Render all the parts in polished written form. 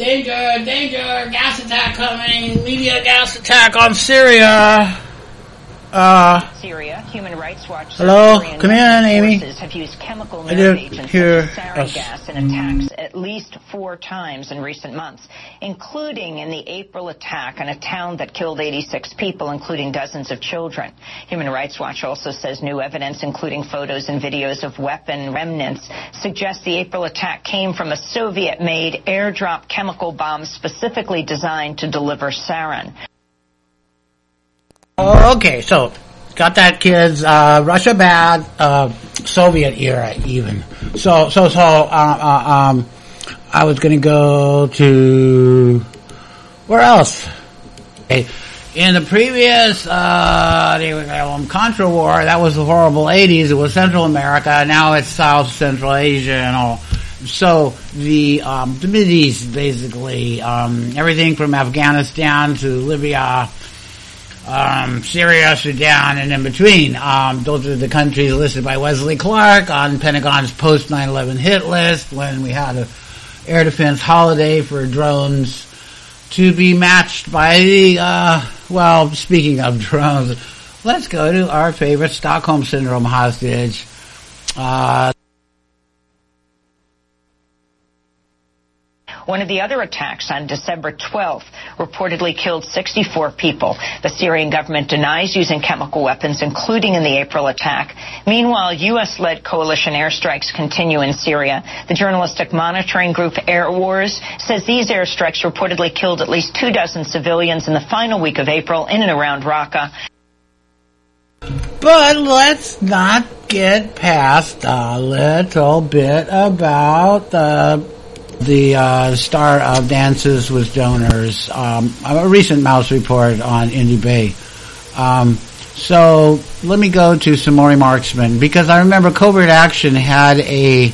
Danger, danger, gas attack coming, media gas attack on Syria. Syria, Human Rights Watch. Hello, come in, Amy. Have used chemical nerve agents such as sarin gas in attacks at least 4 times in recent months, including in the April attack on a town that killed 86 people, including dozens of children. Human Rights Watch also says new evidence, including photos and videos of weapon remnants, suggests the April attack came from a Soviet-made airdrop chemical bomb specifically designed to deliver sarin. Okay, so got that, kids. Russia bad, Soviet era even. So I was gonna go to where else? Okay. In the previous Contra War, that was the horrible 80s. It was Central America. Now it's South Central Asia and all. So the Mideast, basically, everything from Afghanistan to Libya. Syria, Sudan, and in between. Those are the countries listed by Wesley Clark on Pentagon's post 9/11 hit list when we had a air defense holiday for drones to be matched by the, speaking of drones, let's go to our favorite Stockholm Syndrome hostage. One of the other attacks on December 12th reportedly killed 64 people. The Syrian government denies using chemical weapons, including in the April attack. Meanwhile, U.S.-led coalition airstrikes continue in Syria. The journalistic monitoring group Air Wars says these airstrikes reportedly killed at least 24 civilians in the final week of April in and around Raqqa. But let's not get past a little bit about the star of Dances with Donors, a recent Mouse report on Indy Bay. So let me go to Samori Marksman, because I remember Covert Action had a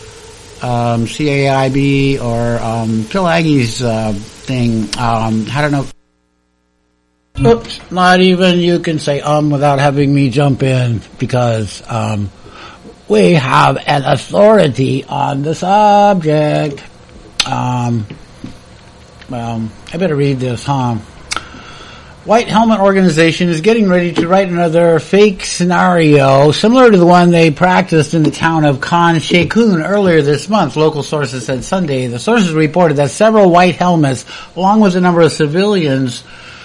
CAIB or Phil Aggie's thing. I don't know. Oops, not even you can say without having me jump in, because we have an authority on the subject. I better read this, White Helmet Organization is getting ready to write another fake scenario similar to the one they practiced in the town of Khan Sheikhoun earlier this month, local sources said Sunday. The sources reported that several white helmets, along with a number of civilians,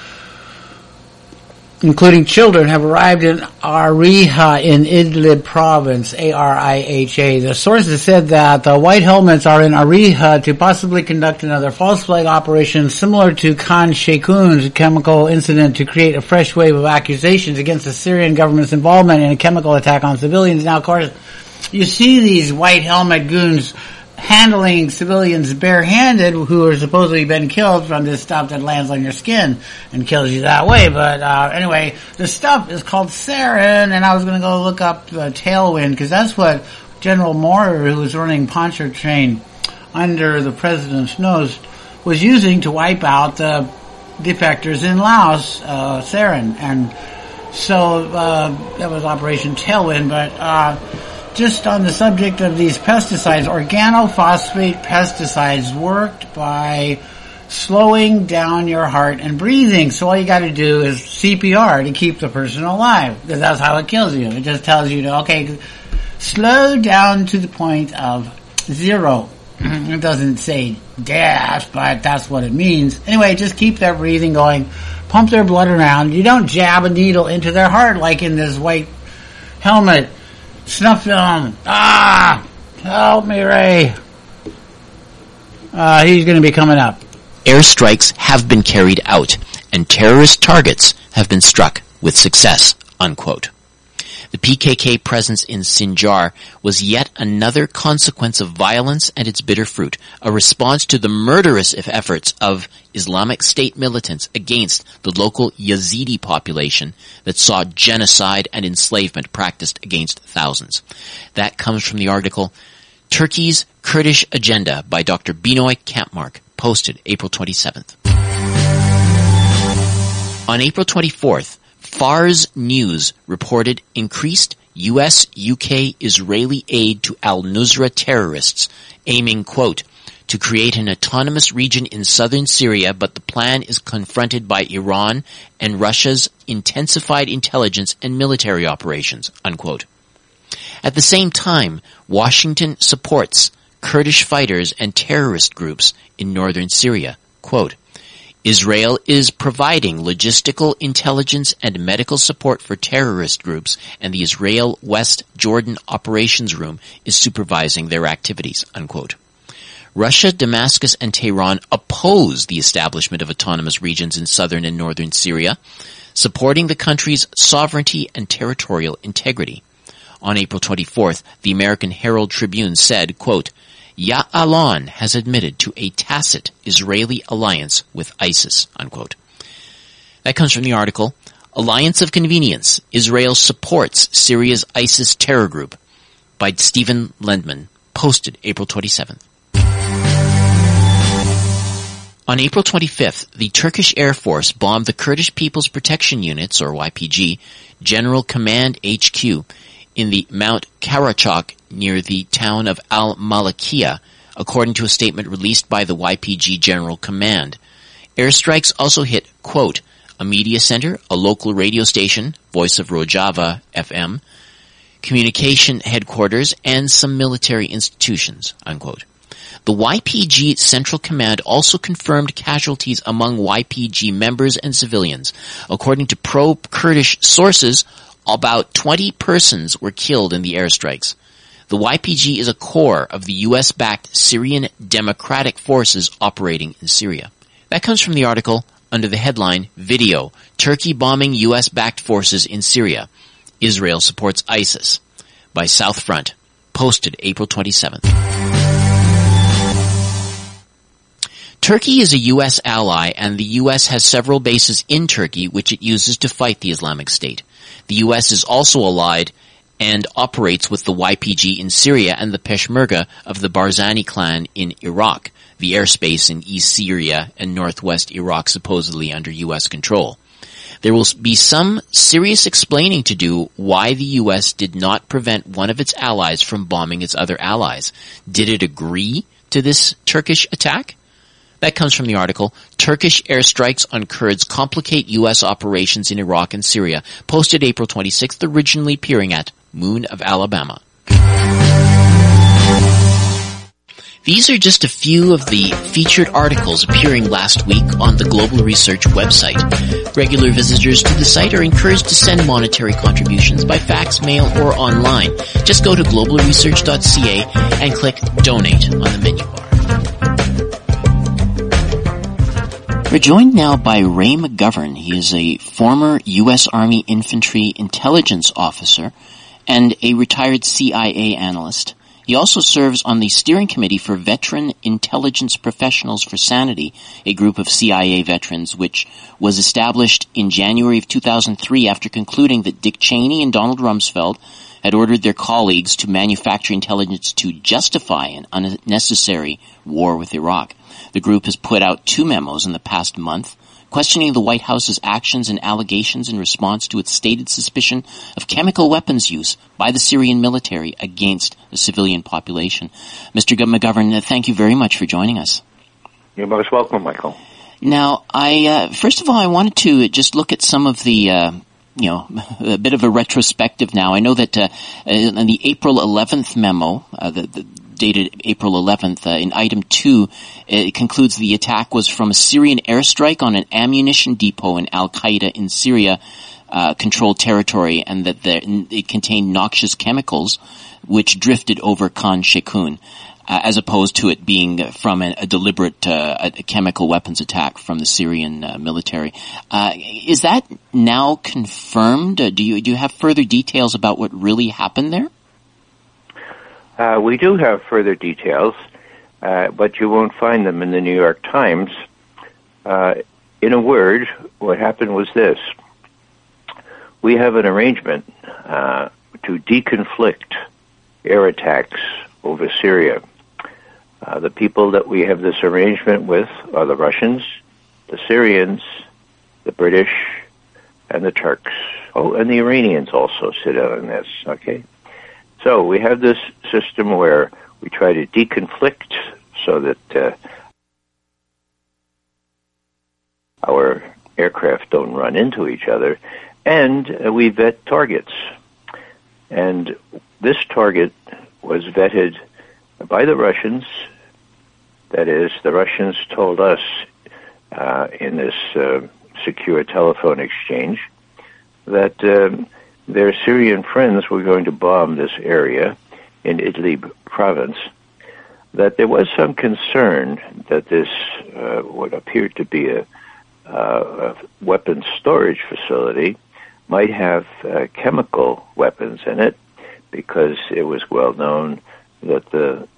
including children, have arrived in Ariha in Idlib province, Ariha. The sources said that the white helmets are in Ariha to possibly conduct another false flag operation similar to Khan Sheikhoun's chemical incident to create a fresh wave of accusations against the Syrian government's involvement in a chemical attack on civilians. Now, of course, you see these white helmet goons handling civilians barehanded who are supposedly been killed from this stuff that lands on your skin and kills you that way. But anyway, the stuff is called sarin, and I was going to go look up Tailwind, because that's what General Moore, who was running Pontchartrain under the president's nose, was using to wipe out the defectors in Laos, sarin. And so that was Operation Tailwind. But just on the subject of these pesticides, organophosphate pesticides worked by slowing down your heart and breathing. So all you got to do is CPR to keep the person alive, because that's how it kills you. It just tells you to, slow down to the point of 0. It doesn't say death, but that's what it means. Anyway, just keep their breathing going. Pump their blood around. You don't jab a needle into their heart like in this white helmet snuff film. Help me, Ray. He's going to be coming up. Airstrikes have been carried out, and terrorist targets have been struck with success, unquote. The PKK presence in Sinjar was yet another consequence of violence and its bitter fruit, a response to the murderous efforts of Islamic State militants against the local Yazidi population that saw genocide and enslavement practiced against thousands. That comes from the article Turkey's Kurdish Agenda by Dr. Binoy Kampmark, posted April 27th. On April 24th, Fars News reported increased U.S., UK, Israeli aid to al-Nusra terrorists, aiming, quote, to create an autonomous region in southern Syria, but the plan is confronted by Iran and Russia's intensified intelligence and military operations, unquote. At the same time, Washington supports Kurdish fighters and terrorist groups in northern Syria. Quote, Israel is providing logistical, intelligence, and medical support for terrorist groups, and the Israel West Jordan Operations Room is supervising their activities, unquote. Russia, Damascus, and Tehran oppose the establishment of autonomous regions in southern and northern Syria, supporting the country's sovereignty and territorial integrity. On April 24th, the American Herald Tribune said, quote, Ya'alon has admitted to a tacit Israeli alliance with ISIS, unquote. That comes from the article, Alliance of Convenience, Israel Supports Syria's ISIS Terror Group, by Stephen Lendman, posted April 27th. On April 25th, the Turkish Air Force bombed the Kurdish People's Protection Units, or YPG, General Command HQ in the Mount Karachok near the town of Al-Malakiya, according to a statement released by the YPG General Command. Airstrikes also hit, quote, a media center, a local radio station, Voice of Rojava FM, communication headquarters, and some military institutions, unquote. The YPG Central Command also confirmed casualties among YPG members and civilians. According to pro-Kurdish sources, about 20 persons were killed in the airstrikes. The YPG is a core of the U.S.-backed Syrian Democratic Forces operating in Syria. That comes from the article under the headline, Video, Turkey Bombing U.S.-backed Forces in Syria. Israel Supports ISIS, by South Front, posted April 27th. Turkey is a U.S. ally, and the U.S. has several bases in Turkey which it uses to fight the Islamic State. The U.S. is also allied and operates with the YPG in Syria and the Peshmerga of the Barzani clan in Iraq, the airspace in East Syria and northwest Iraq supposedly under U.S. control. There will be some serious explaining to do why the U.S. did not prevent one of its allies from bombing its other allies. Did it agree to this Turkish attack? That comes from the article, Turkish airstrikes on Kurds complicate U.S. operations in Iraq and Syria, posted April 26th, originally appearing at Moon of Alabama. These are just a few of the featured articles appearing last week on the Global Research website. Regular visitors to the site are encouraged to send monetary contributions by fax, mail, or online. Just go to globalresearch.ca and click Donate on the menu bar. We're joined now by Ray McGovern. He is a former U.S. Army Infantry Intelligence Officer and a retired CIA analyst. He also serves on the steering committee for Veteran Intelligence Professionals for Sanity, a group of CIA veterans which was established in January of 2003 after concluding that Dick Cheney and Donald Rumsfeld had ordered their colleagues to manufacture intelligence to justify an unnecessary war with Iraq. The group has put out 2 memos in the past month questioning the White House's actions and allegations in response to its stated suspicion of chemical weapons use by the Syrian military against the civilian population. Mr. McGovern, thank you very much for joining us. You're most welcome, Michael. Now, first of all, I wanted to just look at some of the a bit of a retrospective now. I know that in the April 11th memo, dated April 11th, in item 2, it concludes the attack was from a Syrian airstrike on an ammunition depot in Al-Qaeda in Syria controlled territory, and that it contained noxious chemicals which drifted over Khan Sheikhoun, as opposed to it being from a deliberate chemical weapons attack from the Syrian military. Is that now confirmed? Do you have further details about what really happened there? We do have further details, but you won't find them in the New York Times. In a word, what happened was this. We have an arrangement to deconflict air attacks over Syria. The people that we have this arrangement with are the Russians, the Syrians, the British, and the Turks. Oh, and the Iranians also sit in on this, okay? So we have this system where we try to deconflict so that our aircraft don't run into each other, and we vet targets. And this target was vetted by the Russians. That is, the Russians told us in this secure telephone exchange that their Syrian friends were going to bomb this area in Idlib province, that there was some concern that this what appeared to be a weapons storage facility might have chemical weapons in it, because it was well known that the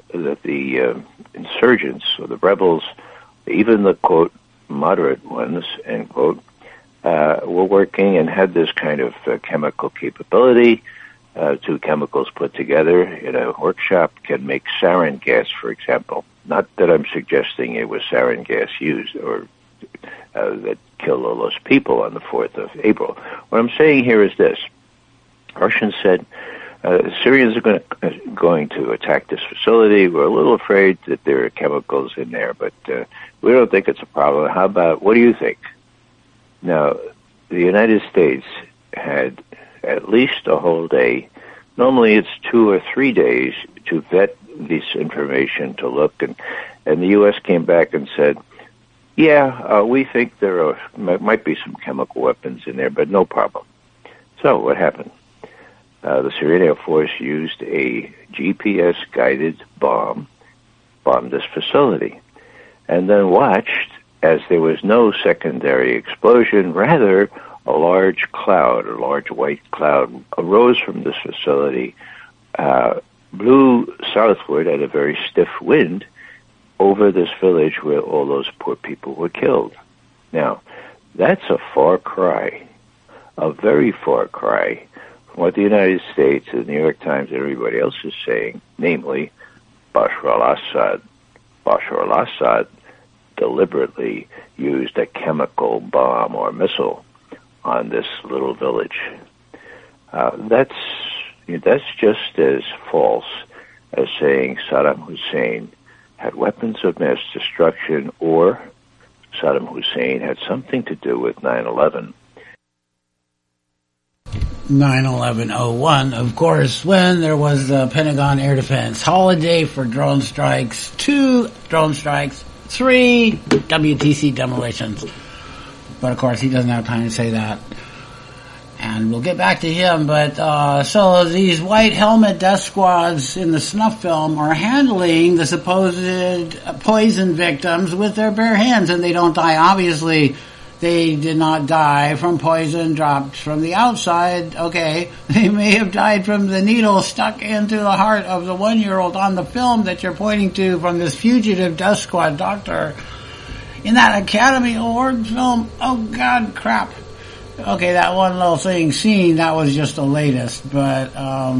insurgents or the rebels, even the quote moderate ones end quote, were working and had this kind of chemical capability. Two chemicals put together in a workshop can make sarin gas, for example. Not that I'm suggesting it was sarin gas used or that killed all those people on the 4th of April. What I'm saying here is this. Russians said, Syrians are going to attack this facility. We're a little afraid that there are chemicals in there, but we don't think it's a problem. How about, what do you think? Now, the United States had at least a whole day. Normally it's 2 or 3 days to vet this information, to look, and the U.S. came back and said, yeah, we think there might be some chemical weapons in there, but no problem. So what happened? The Syrian Air Force used a GPS-guided bomb, bombed this facility, and then watched as there was no secondary explosion. Rather, a large cloud, a large white cloud, arose from this facility, blew southward at a very stiff wind over this village where all those poor people were killed. Now, that's a far cry, a very far cry from what the United States, the New York Times, and everybody else is saying, namely, Bashar al-Assad. Bashar al-Assad deliberately used a chemical bomb or missile on this little village. That's just as false as saying Saddam Hussein had weapons of mass destruction or Saddam Hussein had something to do with 9/11. 9/11/01, of course, when there was the Pentagon Air Defense holiday for drone strikes, 2 drone strikes, 3 WTC demolitions. But of course, he doesn't have time to say that. And we'll get back to him, but so these white helmet death squads in the snuff film are handling the supposed poison victims with their bare hands, and they don't die. Obviously, they did not die from poison dropped from the outside. Okay, they may have died from the needle stuck into the heart of the 1-year-old on the film that you're pointing to from this fugitive death squad doctor in that Academy Award film. Oh, God, crap. Okay, that one little thing seen, that was just the latest, but,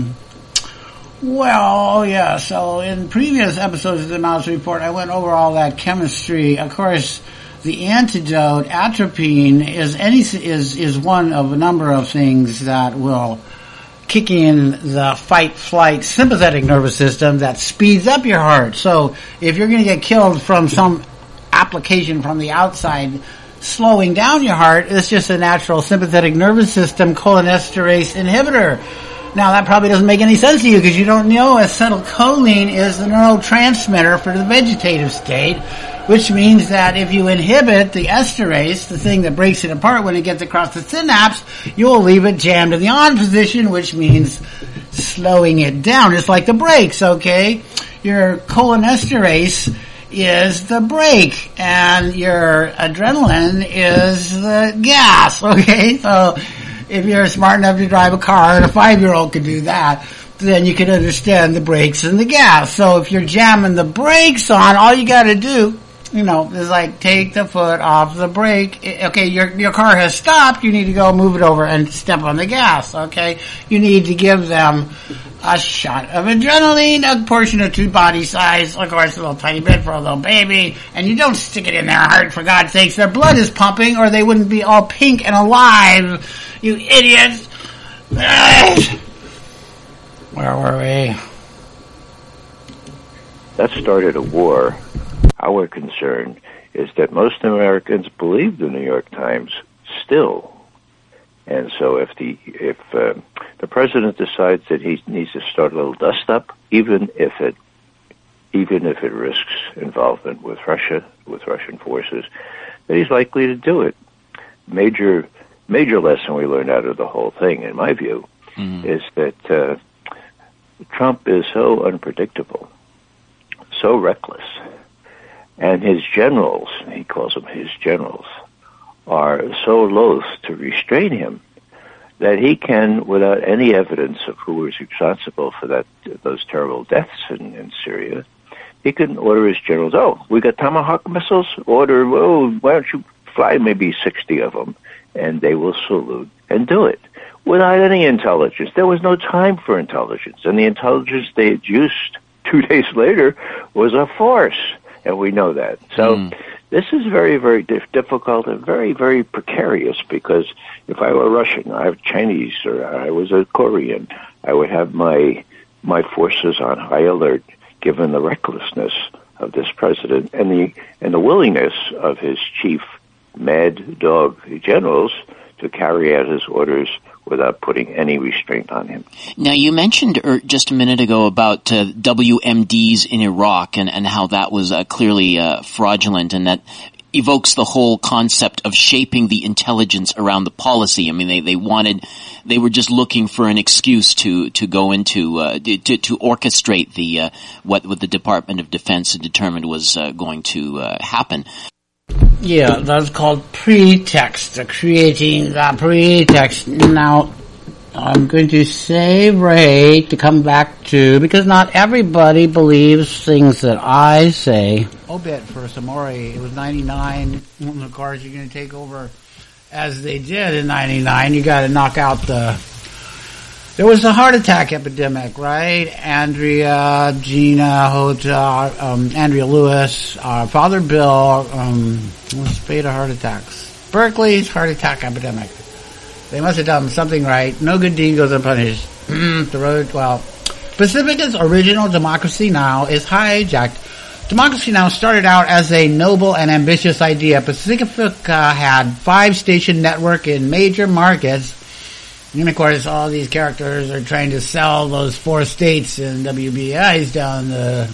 well, yeah, so in previous episodes of the Mouse Report, I went over all that chemistry. Of course, the antidote, atropine, is one of a number of things that will kick in the fight-flight sympathetic nervous system that speeds up your heart. So, if you're gonna get killed from some application from the outside, slowing down your heart, it's just a natural sympathetic nervous system cholinesterase inhibitor. Now, that probably doesn't make any sense to you because you don't know acetylcholine is the neurotransmitter for the vegetative state, which means that if you inhibit the esterase, the thing that breaks it apart when it gets across the synapse, you'll leave it jammed in the on position, which means slowing it down. It's like the brakes, okay? Your cholinesterase is the brake, and your adrenaline is the gas, okay? So, if you're smart enough to drive a car, and a 5-year-old could do that, then you can understand the brakes and the gas. So if you're jamming the brakes on, all you gotta do, is like take the foot off the brake. Okay, your car has stopped, you need to go move it over and step on the gas, okay? You need to give them a shot of adrenaline, a portion of 2 body size, of course a little tiny bit for a little baby, and you don't stick it in their heart, for God's sakes. Their blood is pumping or they wouldn't be all pink and alive, you idiots. Where were we? that started a war. Our concern is that most Americans believe the New York Times still. And so if the president decides that he needs to start a little dust up, even if it risks involvement with Russia, with Russian forces, then he's likely to do it. Major lesson we learned out of the whole thing, in my view, is that Trump is so unpredictable, so reckless, and his generals, he calls them his generals, are so loath to restrain him that he can, without any evidence of who was responsible for those terrible deaths in Syria, he can order his generals, we got Tomahawk missiles, why don't you fly maybe 60 of them, and they will salute and do it without any intelligence. There was no time for intelligence, and the intelligence they had used 2 days later was a farce, and we know that. So this is very, very difficult and very, very precarious, because if I were Russian, I was Chinese, or I was a Korean, I would have my forces on high alert, given the recklessness of this president and the willingness of his chief mad dog generals to carry out his orders without putting any restraint on him. Now, you mentioned just a minute ago about WMDs in Iraq and how that was clearly fraudulent, and that evokes the whole concept of shaping the intelligence around the policy. I mean, they were just looking for an excuse to go into to orchestrate what the Department of Defense had determined was going to happen. Yeah, that's called pretext, creating the pretext. Now, I'm going to save Ray to come back to, because not everybody believes things that I say. Obit for Samori, it was 99. Of course, you're going to take over as they did in 99. You got to knock out there was a heart attack epidemic, right? Andrea, Gina, Hota, Andrea Lewis, Father Bill, spate of heart attacks. Berkeley's heart attack epidemic. They must have done something right. No good deed goes unpunished. Pacifica's original Democracy Now! Is hijacked. Democracy Now! Started out as a noble and ambitious idea. Pacifica had 5-station network in major markets. And of course, all these characters are trying to sell those 4 states and WBIs down the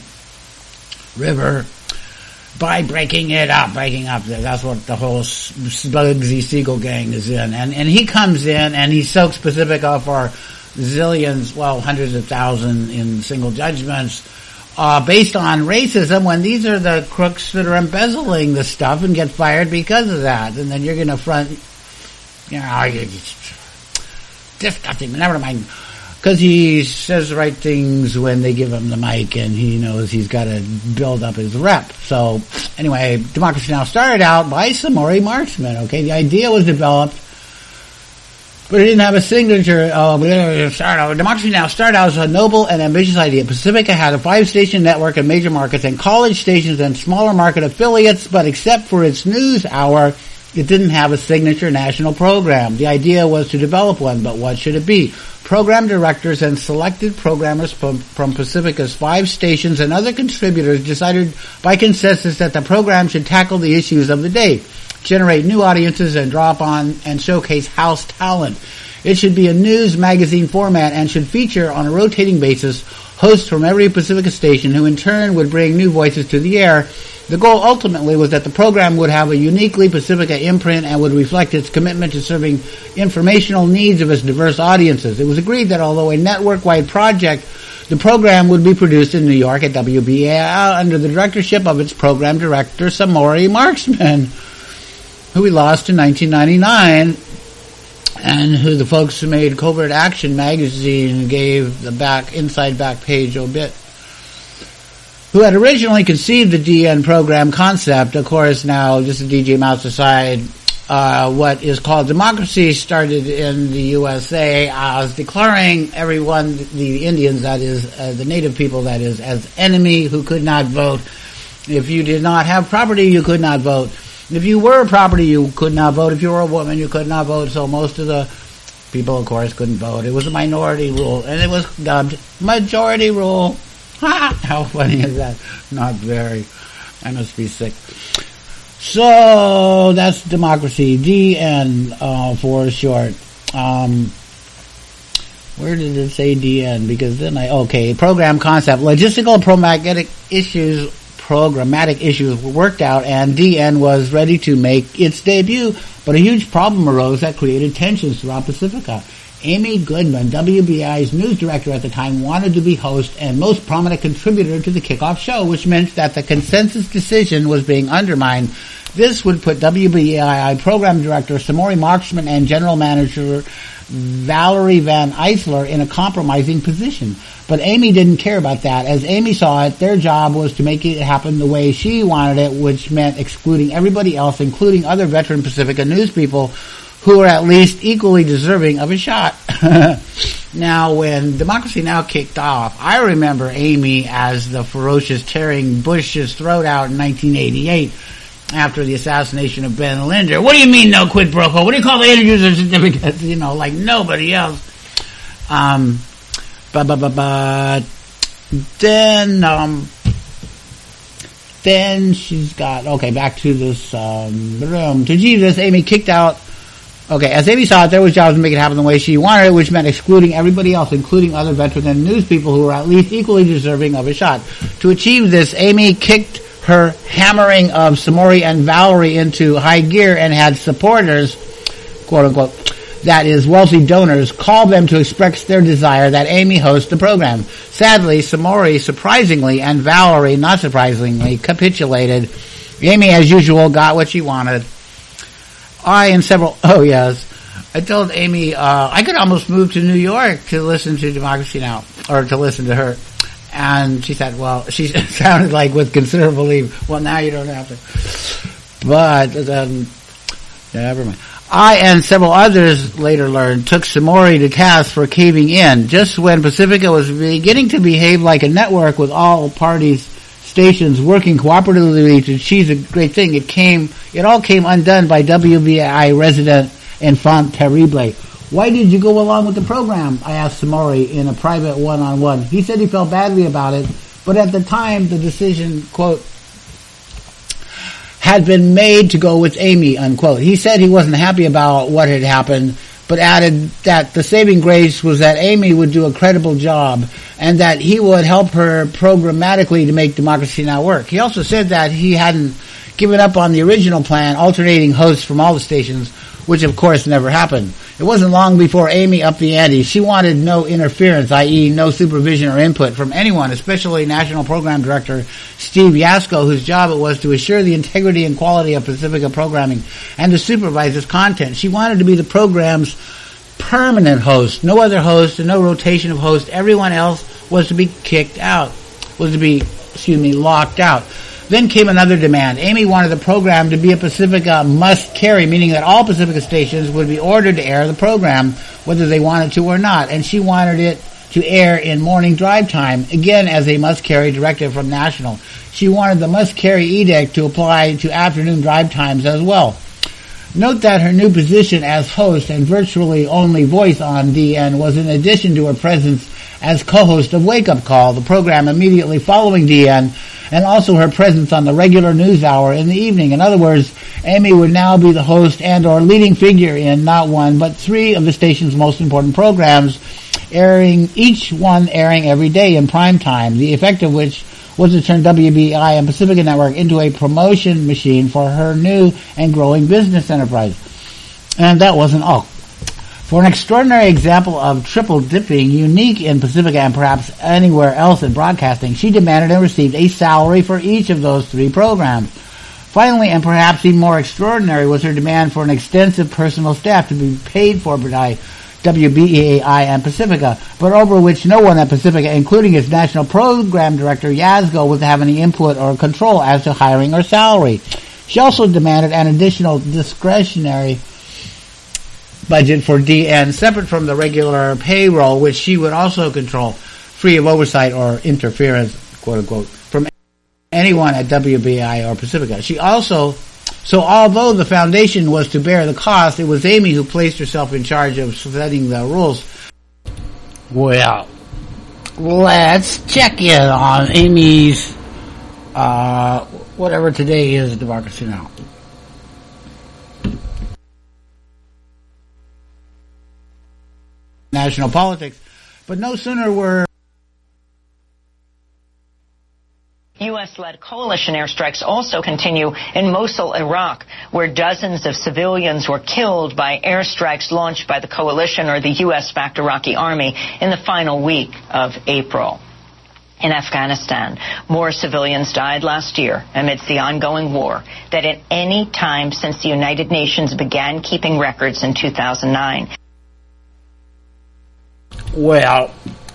river by breaking up. That's what the whole Bugsy Siegel gang is in. And he comes in and he soaks Pacifica for zillions, hundreds of thousands in single judgments, based on racism, when these are the crooks that are embezzling the stuff and get fired because of that. And then you're going to front, disgusting, never mind. Because he says the right things when they give him the mic, and he knows he's got to build up his rep. So, anyway, Democracy Now! Started out by Samori Marksman, okay? The idea was developed, but it didn't have a signature. Democracy Now! Started out as a noble and ambitious idea. Pacifica had a 5-station network in major markets and college stations and smaller market affiliates, but except for its news hour, it didn't have a signature national program. The idea was to develop one, but what should it be? Program directors and selected programmers from Pacifica's 5 stations and other contributors decided by consensus that the program should tackle the issues of the day, generate new audiences, and draw upon and showcase house talent. It should be a news magazine format and should feature on a rotating basis hosts from every Pacifica station who in turn would bring new voices to the air. The goal ultimately was that the program would have a uniquely Pacifica imprint and would reflect its commitment to serving informational needs of its diverse audiences. It was agreed that although a network-wide project, the program would be produced in New York at WBAI under the directorship of its program director, Samori Marksman, who we lost in 1999, and who the folks who made Covert Action magazine gave the inside back page obit, who had originally conceived the DN program concept. Of course, now, just a DJ Mouse aside, what is called democracy started in the USA as declaring everyone, the Indians, that is, the native people, that is, as enemy who could not vote. If you did not have property, you could not vote. If you were property, you could not vote. If you were a woman, you could not vote. So most of the people, of course, couldn't vote. It was a minority rule, and it was dubbed majority rule. How funny is that? Not very. I must be sick. So that's democracy. DN for short. Where did it say DN? Because then program concept. Logistical programmatic issues were worked out, and DN was ready to make its debut, but a huge problem arose that created tensions throughout Pacifica. Amy Goodman, WBAI's news director at the time, wanted to be host and most prominent contributor to the kickoff show, which meant that the consensus decision was being undermined. This would put WBAI program director Samori Marksman and general manager Valerie Van Eisler in a compromising position. But Amy didn't care about that. As Amy saw it, their job was to make it happen the way she wanted it, which meant excluding everybody else, including other veteran Pacifica news people who are at least equally deserving of a shot. Now, when Democracy Now! Kicked off, I remember Amy as the ferocious tearing Bush's throat out in 1988 after the assassination of Ben Linder. What do you mean no quid pro quo? What do you call the end-user certificates? Like nobody else. Then she's got, back to this room. To achieve this, Amy kicked out. As Amy saw it, there was jobs to make it happen the way she wanted it, which meant excluding everybody else, including other veteran and news people who were at least equally deserving of a shot. To achieve this, Amy kicked her hammering of Samori and Valerie into high gear and had supporters, quote unquote, that is, wealthy donors, call them to express their desire that Amy host the program. Sadly, Samori surprisingly and Valerie, not surprisingly, capitulated. Amy, as usual, got what she wanted. I told Amy, I could almost move to New York to listen to Democracy Now! Or to listen to her. And she said, she sounded like with considerable leave. Well, now you don't have to. But, never mind. I and several others later learned took Samori to task for caving in. Just when Pacifica was beginning to behave like a network with all parties, stations working cooperatively to achieve a great thing, it all came undone by WBAI resident Enfant Terrible. Why did you go along with the program? I asked Samori in a private one-on-one. He said he felt badly about it, but at the time the decision, quote, had been made to go with Amy, unquote. He said he wasn't happy about what had happened, but added that the saving grace was that Amy would do a credible job and that he would help her programmatically to make Democracy Now! Work. He also said that he hadn't given up on the original plan, alternating hosts from all the stations, which of course never happened. It wasn't long before Amy upped the ante. She wanted no interference, i.e. no supervision or input from anyone, especially National Program Director Steve Yasko, whose job it was to assure the integrity and quality of Pacifica programming and to supervise its content. She wanted to be the program's permanent host, no other host and no rotation of hosts. Everyone else was to be locked out. Then came another demand. Amy wanted the program to be a Pacifica must-carry, meaning that all Pacifica stations would be ordered to air the program, whether they wanted to or not, and she wanted it to air in morning drive time, again as a must-carry directive from National. She wanted the must-carry edict to apply to afternoon drive times as well. Note that her new position as host and virtually only voice on DN was in addition to her presence as co-host of Wake Up Call, the program immediately following DN, and also her presence on the regular news hour in the evening. In other words, Amy would now be the host and or leading figure in not one, but three of the station's most important programs, each one airing every day in prime time, the effect of which was to turn WBAI and Pacifica Network into a promotion machine for her new and growing business enterprise. And that wasn't all. For an extraordinary example of triple dipping, unique in Pacifica and perhaps anywhere else in broadcasting, she demanded and received a salary for each of those three programs. Finally, and perhaps even more extraordinary, was her demand for an extensive personal staff to be paid for by WBAI and Pacifica, but over which no one at Pacifica, including its national program director, Yazgo, would have any input or control as to hiring or salary. She also demanded an additional discretionary budget for DN, separate from the regular payroll, which she would also control, free of oversight or interference, quote unquote, from anyone at WBAI or Pacifica. So although the foundation was to bear the cost, it was Amy who placed herself in charge of setting the rules. Well, let's check in on Amy's, whatever today is, Democracy Now! National politics. But no sooner were U.S.-led coalition airstrikes also continue in Mosul, Iraq, where dozens of civilians were killed by airstrikes launched by the coalition or the U.S.-backed Iraqi army in the final week of April. In Afghanistan, more civilians died last year amidst the ongoing war than at any time since the United Nations began keeping records in 2009. Well,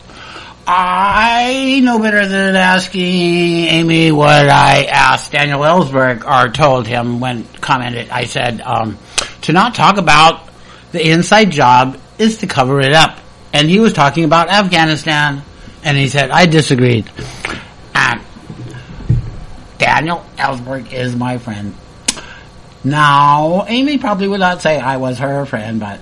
I know better than asking Amy what I asked Daniel Ellsberg, or told him when commented. I said, to not talk about the inside job is to cover it up. And he was talking about Afghanistan, and he said, I disagreed. And Daniel Ellsberg is my friend. Now, Amy probably would not say I was her friend, but,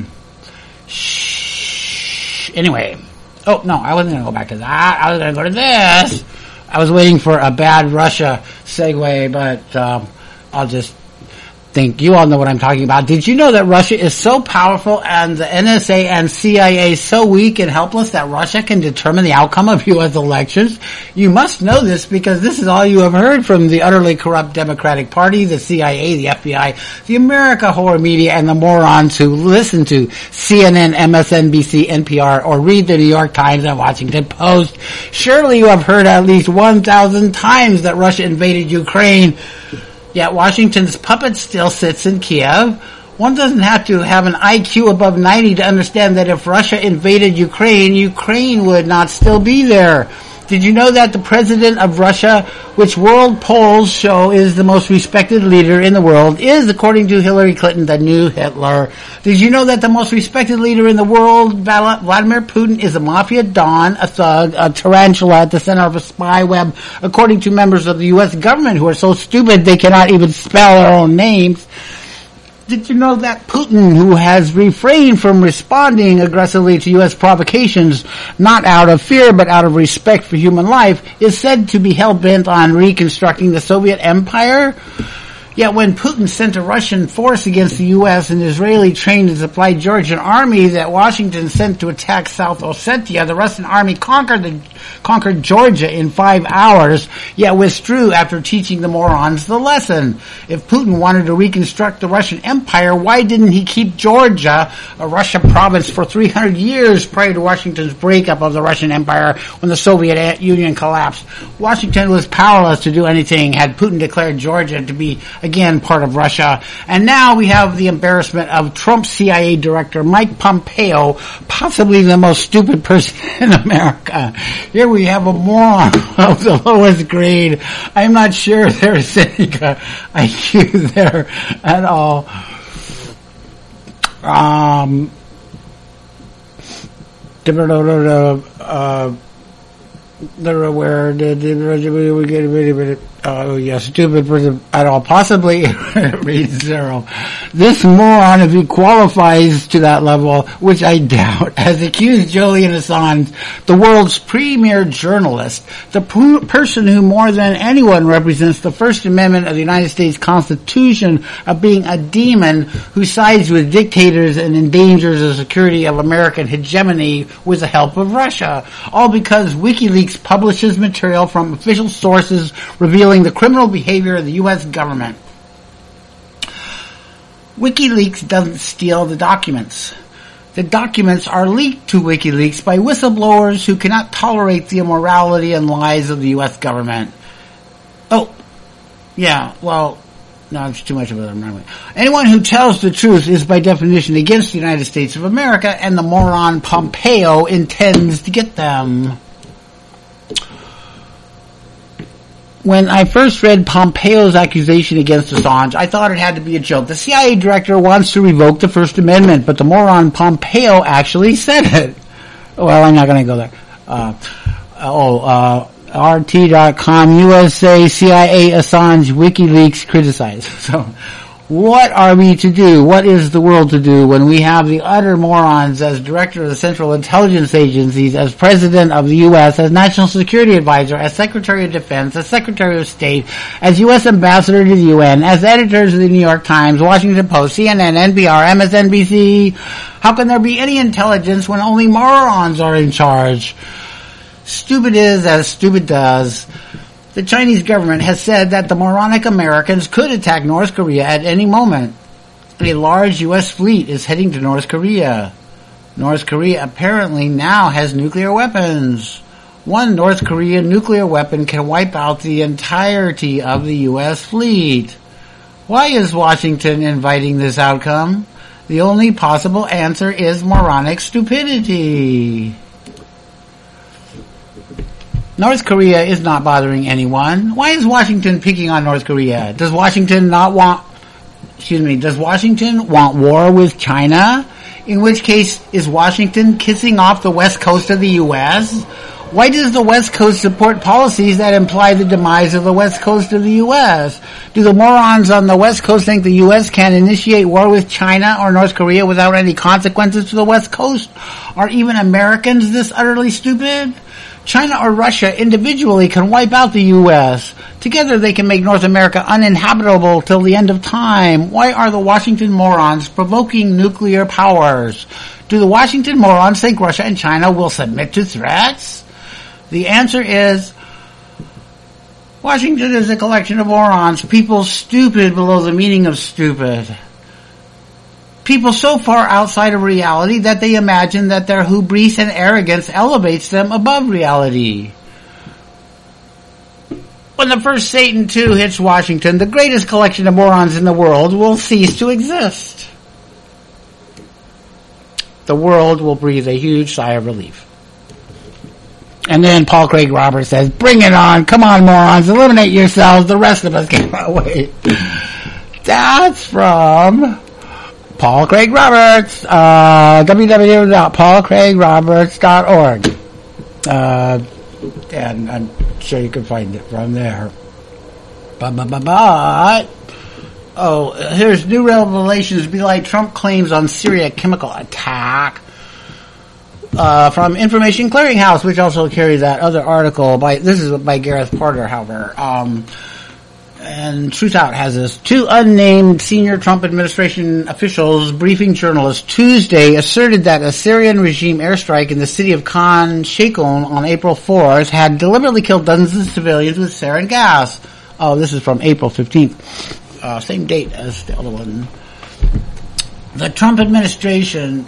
anyway. Oh, no, I wasn't going to go back to that. I was going to go to this. I was waiting for a bad Russia segue, but I'll just think you all know what I'm talking about. Did you know that Russia is so powerful and the NSA and CIA so weak and helpless that Russia can determine the outcome of U.S. elections? You must know this because this is all you have heard from the utterly corrupt Democratic Party, the CIA, the FBI, the America horror media, and the morons who listen to CNN, MSNBC, NPR, or read the New York Times and Washington Post. Surely you have heard at least 1,000 times that Russia invaded Ukraine. Yet Washington's puppet still sits in Kiev. One doesn't have to have an IQ above 90 to understand that if Russia invaded Ukraine, Ukraine would not still be there. Did you know that the president of Russia, which world polls show is the most respected leader in the world, is, according to Hillary Clinton, the new Hitler? Did you know that the most respected leader in the world, Vladimir Putin, is a mafia don, a thug, a tarantula at the center of a spy web, according to members of the U.S. government who are so stupid they cannot even spell their own names? Did you know that Putin, who has refrained from responding aggressively to U.S. provocations, not out of fear but out of respect for human life, is said to be hell-bent on reconstructing the Soviet empire? Yet when Putin sent a Russian force against the U.S., an Israeli-trained and supplied Georgian army that Washington sent to attack South Ossetia, the Russian army conquered Georgia in 5 hours, yet withdrew after teaching the morons the lesson. If Putin wanted to reconstruct the Russian Empire, why didn't he keep Georgia, a Russian province, for 300 years prior to Washington's breakup of the Russian Empire when the Soviet Union collapsed? Washington was powerless to do anything had Putin declared Georgia to be again part of Russia. And now we have the embarrassment of Trump's CIA director Mike Pompeo, possibly the most stupid person in America. Here we have a moron of the lowest grade. I'm not sure there's any IQ there at all. Stupid person at all. Possibly read zero. This moron, if he qualifies to that level, which I doubt, has accused Julian Assange, the world's premier journalist, the person who more than anyone represents the First Amendment of the United States Constitution, of being a demon who sides with dictators and endangers the security of American hegemony with the help of Russia. All because WikiLeaks publishes material from official sources revealing the criminal behavior of the U.S. government. WikiLeaks doesn't steal the documents. The documents are leaked to WikiLeaks by whistleblowers who cannot tolerate the immorality and lies of the U.S. government. Oh, yeah, well, no, it's too much of a... Anyone who tells the truth is by definition against the United States of America, and the moron Pompeo intends to get them. When I first read Pompeo's accusation against Assange, I thought it had to be a joke. The CIA director wants to revoke the First Amendment, but the moron Pompeo actually said it. Well, I'm not going to go there. RT.com, USA, CIA, Assange, WikiLeaks criticized. So, What are we to do? What is the world to do when we have the utter morons as director of the Central Intelligence Agencies, as president of the U.S., as national security advisor, as secretary of defense, as secretary of state, as U.S. ambassador to the UN, as editors of the New York Times, Washington Post, CNN, NPR, MSNBC? How can there be any intelligence when only morons are in charge? Stupid is as stupid does. The Chinese government has said that the moronic Americans could attack North Korea at any moment. A large U.S. fleet is heading to North Korea. North Korea apparently now has nuclear weapons. One North Korean nuclear weapon can wipe out the entirety of the U.S. fleet. Why is Washington inviting this outcome? The only possible answer is moronic stupidity. North Korea is not bothering anyone. Why is Washington picking on North Korea? Does Washington want war with China? In which case, is Washington kissing off the West Coast of the U.S.? Why does the West Coast support policies that imply the demise of the West Coast of the U.S.? Do the morons on the West Coast think the U.S. can initiate war with China or North Korea without any consequences to the West Coast? Are even Americans this utterly stupid? China or Russia individually can wipe out the U.S. Together they can make North America uninhabitable till the end of time. Why are the Washington morons provoking nuclear powers? Do the Washington morons think Russia and China will submit to threats? The answer is, Washington is a collection of morons, people stupid below the meaning of stupid. People so far outside of reality that they imagine that their hubris and arrogance elevates them above reality. When the first Satan II hits Washington, the greatest collection of morons in the world will cease to exist. The world will breathe a huge sigh of relief. And then Paul Craig Roberts says, bring it on, come on morons, eliminate yourselves, the rest of us can't wait. That's from Paul Craig Roberts, www.paulcraigroberts.org. And I'm sure you can find it from there. But, here's new revelations be like Trump claims on Syria chemical attack. From Information Clearinghouse, which also carries that other article this is by Gareth Porter, however. And Truthout has this. Two unnamed senior Trump administration officials briefing journalists Tuesday asserted that a Syrian regime airstrike in the city of Khan Sheikhoun on April 4th had deliberately killed dozens of civilians with sarin gas. Oh, this is from April 15th. Same date as the other one. The Trump administration,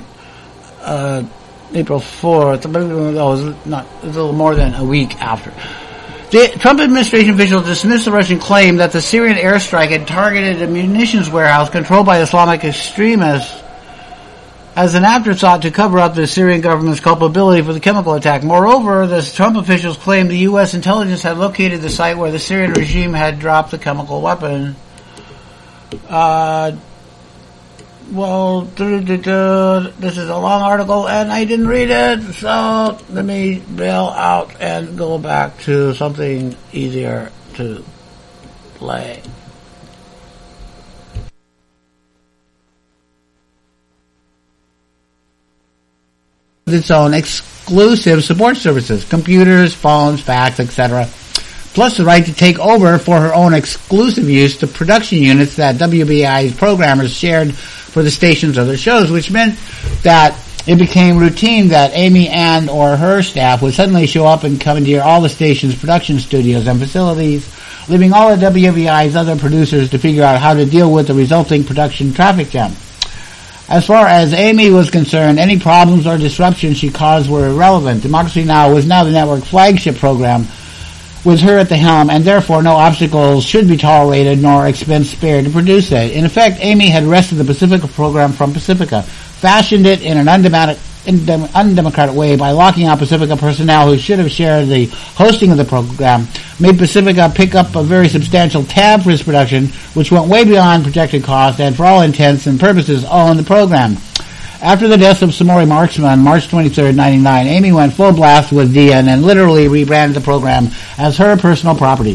April 4th, it was a little more than a week after. The Trump administration officials dismissed the Russian claim that the Syrian airstrike had targeted a munitions warehouse controlled by Islamic extremists as an afterthought to cover up the Syrian government's culpability for the chemical attack. Moreover, the Trump officials claimed the U.S. intelligence had located the site where the Syrian regime had dropped the chemical weapon. This is a long article and I didn't read it, so let me bail out and go back to something easier to play. Its own exclusive support services, computers, phones, fax, etc., plus the right to take over for her own exclusive use the production units that WBI's programmers shared for the station's other shows, which meant that it became routine that Amy and or her staff would suddenly show up and commandeer all the station's production studios and facilities, leaving all of WBI's other producers to figure out how to deal with the resulting production traffic jam. As far as Amy was concerned, any problems or disruptions she caused were irrelevant. Democracy Now! Was now the network flagship program with her at the helm, and therefore no obstacles should be tolerated nor expense spared to produce it. In effect, Amy had wrested the Pacifica program from Pacifica, fashioned it in an undemocratic way by locking out Pacifica personnel who should have shared the hosting of the program, made Pacifica pick up a very substantial tab for its production, which went way beyond projected cost, and for all intents and purposes owned the program. After the death of Samori Marksman on March 23rd, 1999, Amy went full blast with DN and literally rebranded the program as her personal property.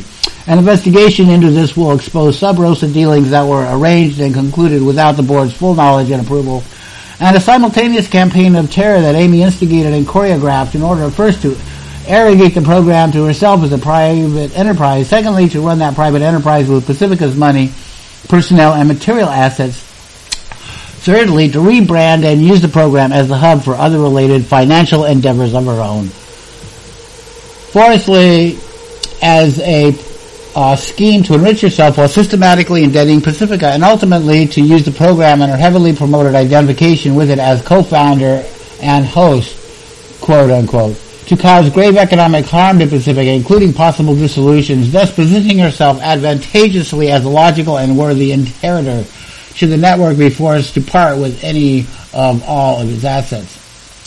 An investigation into this will expose sub rosa dealings that were arranged and concluded without the board's full knowledge and approval, and a simultaneous campaign of terror that Amy instigated and choreographed in order first to arrogate the program to herself as a private enterprise, secondly to run that private enterprise with Pacifica's money, personnel, and material assets, thirdly to rebrand and use the program as the hub for other related financial endeavors of her own. Fourthly, as a scheme to enrich herself while systematically indebting Pacifica, and ultimately to use the program and her heavily promoted identification with it as co-founder and host, quote-unquote, to cause grave economic harm to Pacifica, including possible dissolutions, thus positioning herself advantageously as a logical and worthy inheritor should the network be forced to part with any of all of its assets.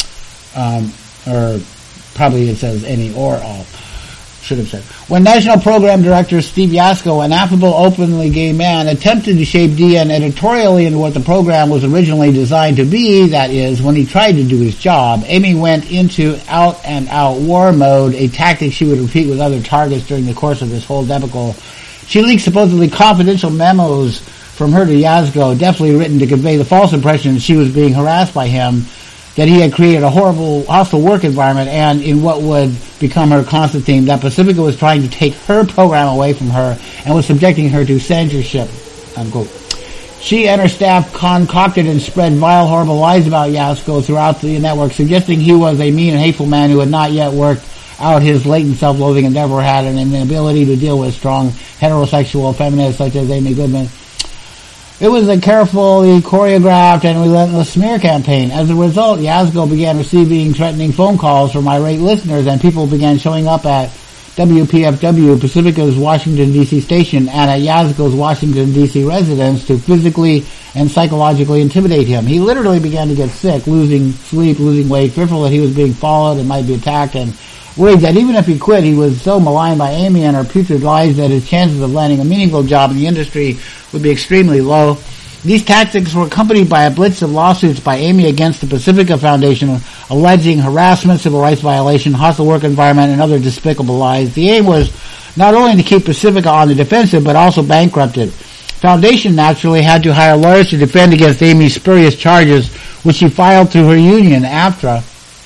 Or probably it says any or all. Should have said. When National Program Director Steve Yasko, an affable, openly gay man, attempted to shape DN editorially into what the program was originally designed to be, that is, when he tried to do his job, Amy went into out-and-out war mode, a tactic she would repeat with other targets during the course of this whole debacle. She leaked supposedly confidential memos from her to Yasko, deftly written to convey the false impression that she was being harassed by him, that he had created a horrible, hostile work environment, and in what would become her constant theme, that Pacifica was trying to take her program away from her and was subjecting her to censorship, unquote. She and her staff concocted and spread vile, horrible lies about Yasko throughout the network, suggesting he was a mean and hateful man who had not yet worked out his latent self-loathing and never had an inability to deal with strong heterosexual feminists such as Amy Goodman. It was a carefully choreographed and relentless smear campaign. As a result, Yasko began receiving threatening phone calls from irate listeners, and people began showing up at WPFW, Pacifica's Washington, D.C. station, and at Yasko's Washington, D.C. residence to physically and psychologically intimidate him. He literally began to get sick, losing sleep, losing weight, fearful that he was being followed and might be attacked, and worried that even if he quit, he was so maligned by Amy and her putrid lies that his chances of landing a meaningful job in the industry would be extremely low. These tactics were accompanied by a blitz of lawsuits by Amy against the Pacifica Foundation, alleging harassment, civil rights violation, hostile work environment, and other despicable lies. The aim was not only to keep Pacifica on the defensive, but also bankrupt it. Foundation naturally had to hire lawyers to defend against Amy's spurious charges, which she filed through her union, AFTRA,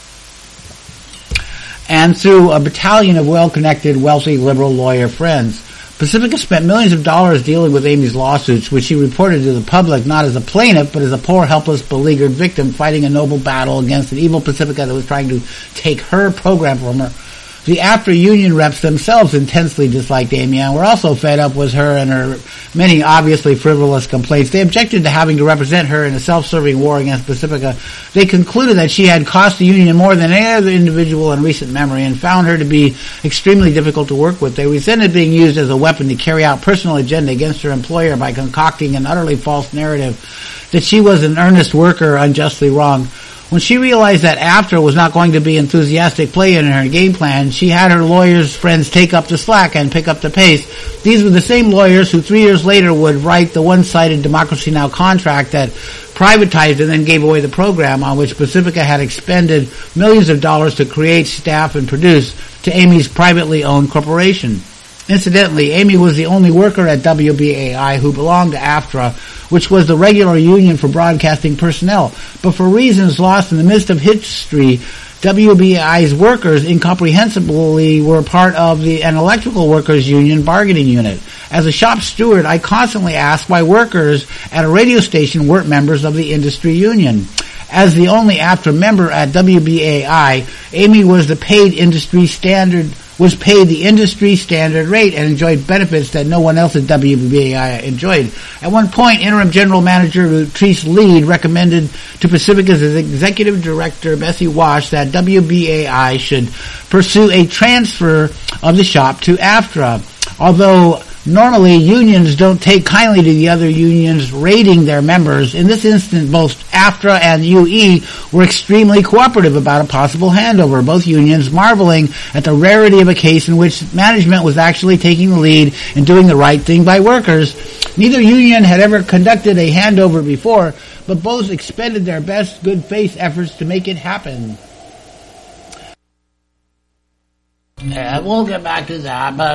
and through a battalion of well-connected, wealthy, liberal lawyer friends. Pacifica spent millions of dollars dealing with Amy's lawsuits, which she reported to the public not as a plaintiff, but as a poor, helpless, beleaguered victim fighting a noble battle against an evil Pacifica that was trying to take her program from her. The AFTRA union reps themselves intensely disliked Amy and were also fed up with her and her many obviously frivolous complaints. They objected to having to represent her in a self-serving war against Pacifica. They concluded that she had cost the union more than any other individual in recent memory and found her to be extremely difficult to work with. They resented being used as a weapon to carry out personal agenda against her employer by concocting an utterly false narrative that she was an earnest worker unjustly wronged. When she realized that AFTRA was not going to be enthusiastic play in her game plan, she had her lawyers' friends take up the slack and pick up the pace. These were the same lawyers who 3 years later would write the one-sided Democracy Now! Contract that privatized and then gave away the program on which Pacifica had expended millions of dollars to create, staff, and produce to Amy's privately owned corporation. Incidentally, Amy was the only worker at WBAI who belonged to AFTRA, which was the regular union for broadcasting personnel. But for reasons lost in the midst of history, WBAI's workers incomprehensibly were part of an electrical workers union bargaining unit. As a shop steward, I constantly asked why workers at a radio station weren't members of the industry union. As the only AFTRA member at WBAI, Amy was paid the industry standard rate and enjoyed benefits that no one else at WBAI enjoyed. At one point, interim general manager Latrice Lead recommended to Pacifica's executive director Bessie Wash that WBAI should pursue a transfer of the shop to AFTRA. Although normally unions don't take kindly to the other unions raiding their members, in this instance both AFTRA and UE were extremely cooperative about a possible handover, both unions marveling at the rarity of a case in which management was actually taking the lead and doing the right thing by workers. Neither union had ever conducted a handover before, but both expended their best good faith efforts to make it happen. We'll get back to that, but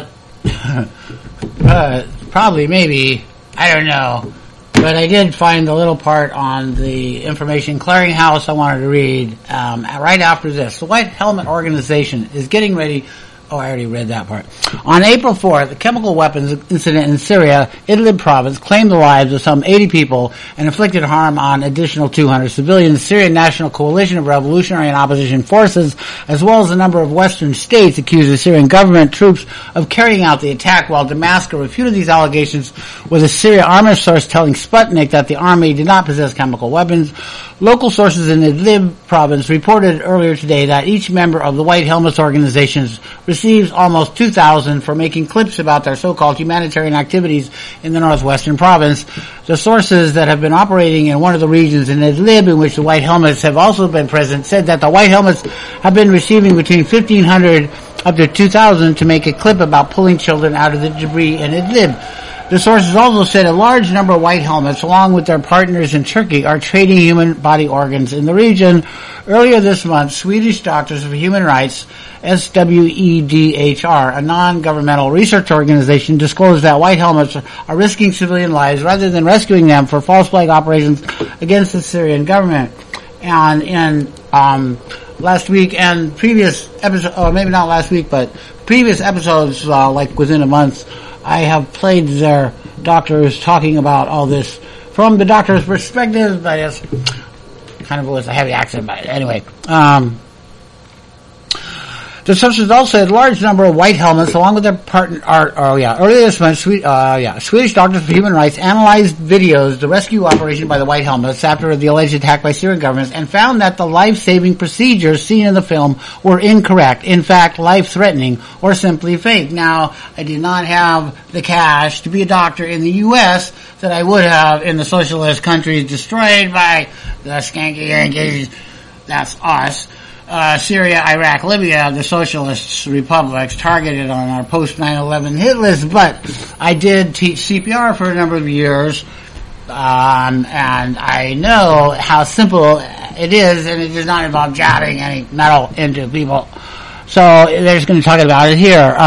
Probably, maybe, I don't know. But I did find the little part on the Information Clearinghouse I wanted to read right after this. The White Helmet Organization is getting ready. Oh, I already read that part. On April 4th, the chemical weapons incident in Syria, Idlib province, claimed the lives of some 80 people and inflicted harm on additional 200 civilians. The Syrian National Coalition of Revolutionary and Opposition Forces, as well as a number of Western states, accused the Syrian government troops of carrying out the attack, while Damascus refuted these allegations with a Syria army source telling Sputnik that the army did not possess chemical weapons. Local sources in Idlib province reported earlier today that each member of the White Helmets organizations receives almost $2,000 for making clips about their so-called humanitarian activities in the northwestern province. The sources that have been operating in one of the regions in Idlib, in which the White Helmets have also been present, said that the White Helmets have been receiving between $1,500 up to $2,000 to make a clip about pulling children out of the debris in Idlib. The sources also said a large number of White Helmets, along with their partners in Turkey, are trading human body organs in the region. Earlier this month, Swedish Doctors for Human Rights, SWEDHR, a non-governmental research organization, disclosed that White Helmets are risking civilian lives rather than rescuing them for false flag operations against the Syrian government. And in last week and previous episodes, or maybe not last week, but previous episodes, like within a month, I have played their doctors talking about all this from the doctor's perspective, but it's kind of with a heavy accent, but anyway. The sources also said a large number of White Helmets, along with their partner, earlier this month, Swedish Doctors for Human Rights analyzed videos, the rescue operation by the White Helmets after the alleged attack by Syrian governments, and found that the life-saving procedures seen in the film were incorrect, in fact, life-threatening, or simply fake. Now, I did not have the cash to be a doctor in the U.S. that I would have in the socialist countries destroyed by the skanky Yankees. That's us. Syria, Iraq, Libya, the socialist republics targeted on our post-9/11 hit list, but I did teach CPR for a number of years, and I know how simple it is, and it does not involve jabbing any metal into people. So they're just going to talk about it here.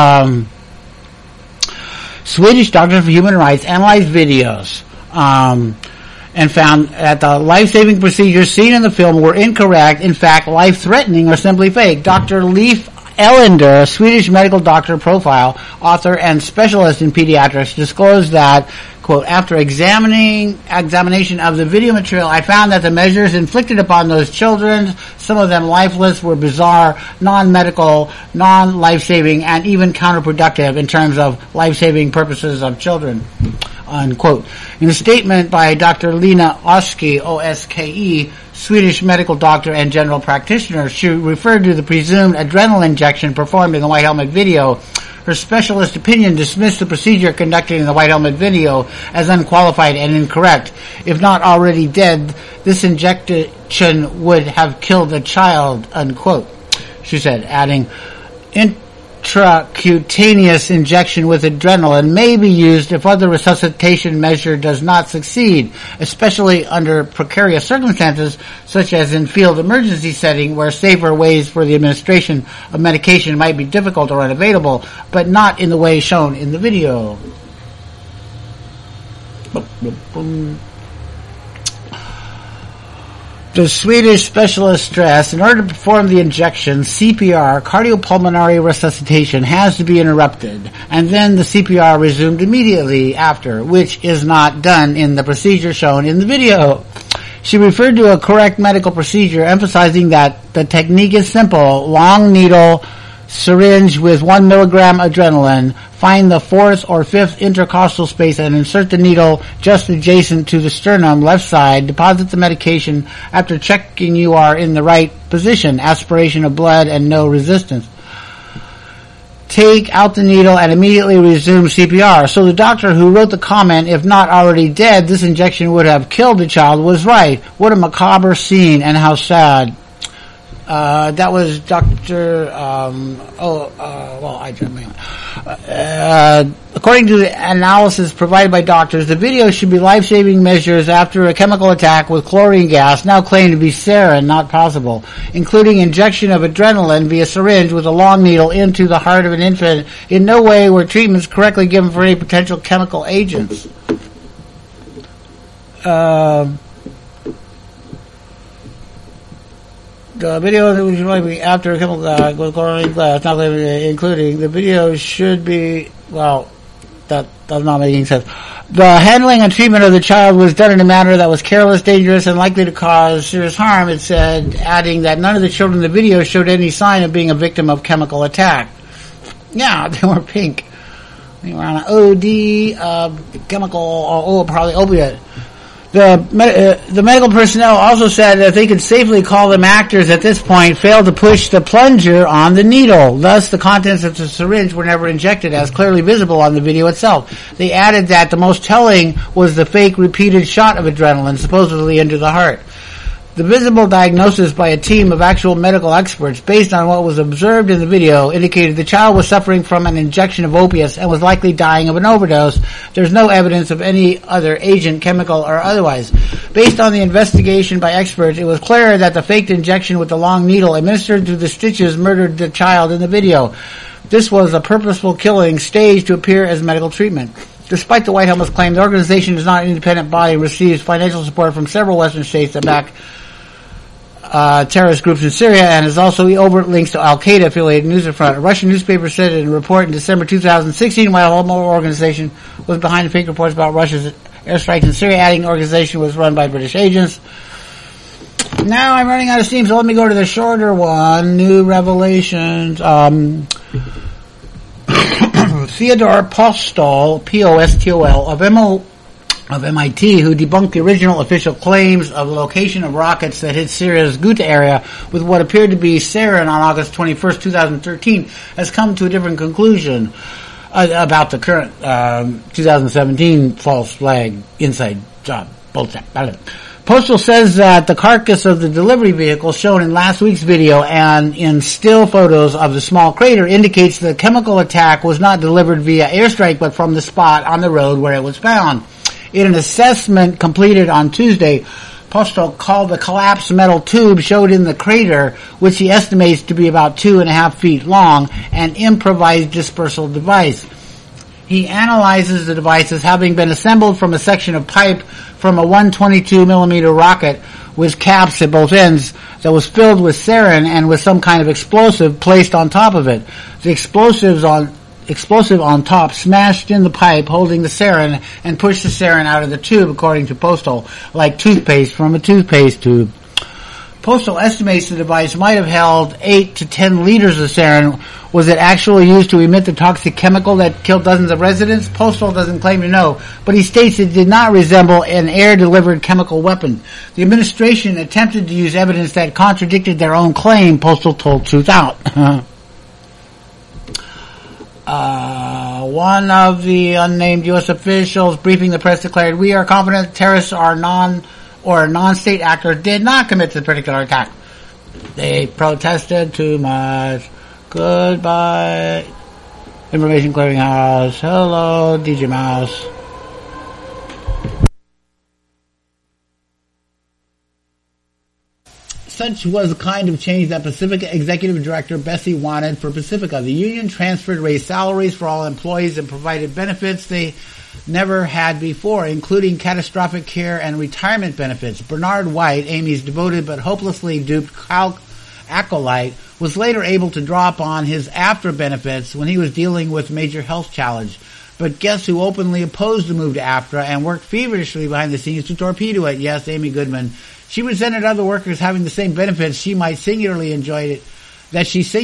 Swedish Doctors for Human Rights analyzed videos, and found that the life-saving procedures seen in the film were incorrect, in fact, life-threatening, or simply fake. Dr. Leif Ellender, a Swedish medical doctor profile, author, and specialist in pediatrics, disclosed that, quote, after examination of the video material, I found that the measures inflicted upon those children, some of them lifeless, were bizarre, non-medical, non-life-saving, and even counterproductive in terms of life-saving purposes of children. Unquote. In a statement by Dr. Lena Oske, O-S-K-E, Swedish medical doctor and general practitioner, she referred to the presumed adrenaline injection performed in the White Helmet video. Her specialist opinion dismissed the procedure conducted in the White Helmet video as unqualified and incorrect. If not already dead, this injection would have killed the child, unquote, she said, adding, intracutaneous injection with adrenaline may be used if other resuscitation measure does not succeed, especially under precarious circumstances, such as in field emergency setting where safer ways for the administration of medication might be difficult or unavailable, but not in the way shown in the video. The Swedish specialist stressed, in order to perform the injection, CPR, cardiopulmonary resuscitation, has to be interrupted, and then the CPR resumed immediately after, which is not done in the procedure shown in the video. She referred to a correct medical procedure, emphasizing that the technique is simple: long needle, syringe with 1 milligram adrenaline, find the fourth or fifth intercostal space and insert the needle just adjacent to the sternum, left side, deposit the medication after checking you are in the right position, aspiration of blood and no resistance. Take out the needle and immediately resume CPR. So the doctor who wrote the comment, if not already dead, this injection would have killed the child, was right. What a macabre scene, and how sad. That was Dr. According to the analysis provided by doctors, the video should be life-saving measures after a chemical attack with chlorine gas, now claimed to be sarin, not possible, including injection of adrenaline via syringe with a long needle into the heart of an infant. In no way were treatments correctly given for any potential chemical agents. The video that was running after a chemical attack with chlorine gas, not including the video should be, well, that does not make any sense. The handling and treatment of the child was done in a manner that was careless, dangerous, and likely to cause serious harm, it said, adding that none of the children in the video showed any sign of being a victim of chemical attack. Yeah, they were pink. They were on an OD, chemical, or probably opiate. The medical personnel also said that they could safely call them actors at this point, failed to push the plunger on the needle. Thus, the contents of the syringe were never injected, as clearly visible on the video itself. They added that the most telling was the fake repeated shot of adrenaline, supposedly into the heart. The visible diagnosis by a team of actual medical experts, based on what was observed in the video, indicated the child was suffering from an injection of opiates and was likely dying of an overdose. There's no evidence of any other agent, chemical or otherwise. Based on the investigation by experts, it was clear that the faked injection with the long needle administered through the stitches murdered the child in the video. This was a purposeful killing staged to appear as medical treatment. Despite the White Helmet's claim, the organization is not an independent body and receives financial support from several Western states that back terrorist groups in Syria, and has also overt links to Al-Qaeda affiliated news front. A Russian newspaper said in a report in December 2016, while the Helmet organization was behind the fake reports about Russia's airstrikes in Syria, adding the organization was run by British agents. Now I'm running out of steam, so let me go to the shorter one. New revelations. Theodore Postol, P-O-S-T-O-L, of MIT, who debunked the original official claims of the location of rockets that hit Syria's Ghouta area with what appeared to be sarin on August 21st, 2013, has come to a different conclusion about the current 2017 false flag inside job. Postal says that the carcass of the delivery vehicle shown in last week's video and in still photos of the small crater indicates the chemical attack was not delivered via airstrike but from the spot on the road where it was found. In an assessment completed on Tuesday, Postal called the collapsed metal tube showed in the crater, which he estimates to be about 2.5 feet long, an improvised dispersal device. He analyzes the device as having been assembled from a section of pipe from a 122 millimeter rocket with caps at both ends that was filled with sarin and with some kind of explosive placed on top of it. The explosive on top smashed in the pipe holding the sarin and pushed the sarin out of the tube, according to Postal, like toothpaste from a toothpaste tube. Postal estimates the device might have held 8 to 10 liters of sarin. Was it actually used to emit the toxic chemical that killed dozens of residents? Postal doesn't claim to know, but he states it did not resemble an air-delivered chemical weapon. The administration attempted to use evidence that contradicted their own claim. Postal told Truth Out. One of the unnamed U.S. officials briefing the press declared, "We are confident terrorists are non-state actors did not commit this particular attack. They protested too much. Goodbye. Information Clearinghouse. Hello, DJ Mouse." Such was the kind of change that Pacifica Executive Director Bessie wanted for Pacifica. The union transferred raised salaries for all employees and provided benefits they never had before, including catastrophic care and retirement benefits. Bernard White, Amy's devoted but hopelessly duped acolyte, was later able to draw upon his after benefits when he was dealing with major health challenge. But guess who openly opposed the move to AFTRA and worked feverishly behind the scenes to torpedo it? Yes, Amy Goodman. She resented other workers having the same benefits she singularly enjoyed at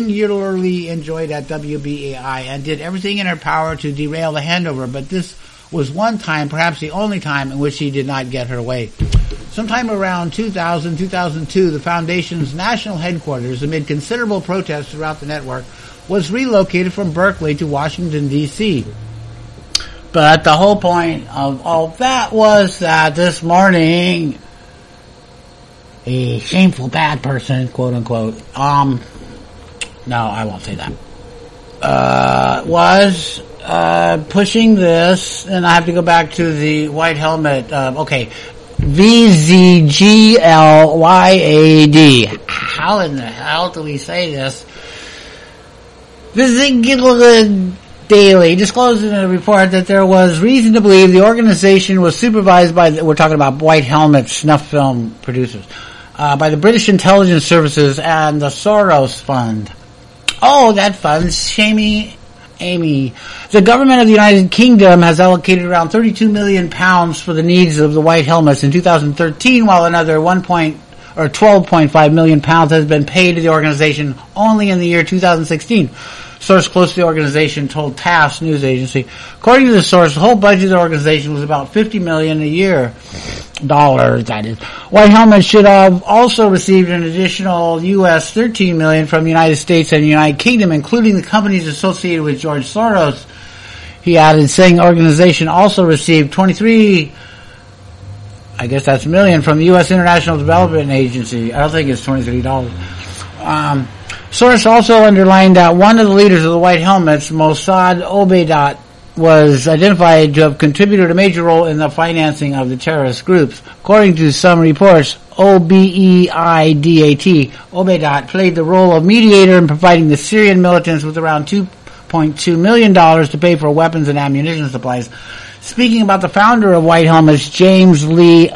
WBAI and did everything in her power to derail the handover, but this was one time, perhaps the only time, in which she did not get her way. Sometime around 2000-2002, the Foundation's national headquarters, amid considerable protests throughout the network, was relocated from Berkeley to Washington, D.C. But the whole point of all that was that this morning a shameful bad person, quote unquote. No, I won't say that. Was pushing this, and I have to go back to the white helmet. Okay, VZGLYAD. How in the hell do we say this? VZGLYAD Daily disclosed in a report that there was reason to believe the organization was supervised by, we're talking about white helmet snuff film producers, by the British Intelligence Services and the Soros Fund. Oh, that fund, Amy. The government of the United Kingdom has allocated around £32 million for the needs of the white helmets in 2013, while another £12.5 million has been paid to the organization only in the year 2016. Source close to the organization told TASS news agency. According to the source, the whole budget of the organization was about $50 million a year. Dollars, that is. White helmets should have also received an additional US $13 million from the United States and the United Kingdom, including the companies associated with George Soros. He added, saying the organization also received 23, I guess that's million, from the U.S. International Development Agency. I don't think it's $23. Source also underlined that one of the leaders of the White Helmets, Mossad Obeidat, was identified to have contributed a major role in the financing of the terrorist groups. According to some reports, Obeidat played the role of mediator in providing the Syrian militants with around $2.2 million to pay for weapons and ammunition supplies. Speaking about the founder of White Helmets, James Lee,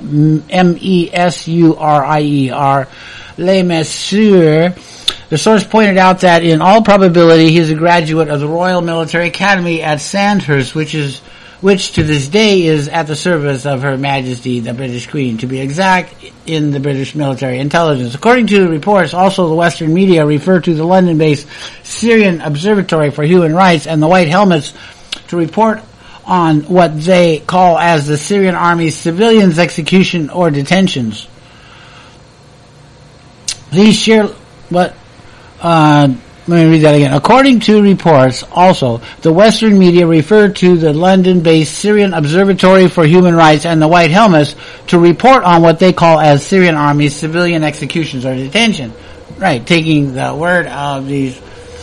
Mesurier, Le Mesurier, the source pointed out that in all probability he is a graduate of the Royal Military Academy at Sandhurst, which to this day is at the service of Her Majesty the British Queen, to be exact, in the British military intelligence. According to reports, also the Western media refer to the London-based Syrian Observatory for Human Rights and the White Helmets to report on what they call as the Syrian Army's civilians' execution or detentions. Let me read that again. According to reports, also, the Western media referred to the London-based Syrian Observatory for Human Rights and the White Helmets to report on what they call as Syrian Army's civilian executions or detention. Right, taking the word of these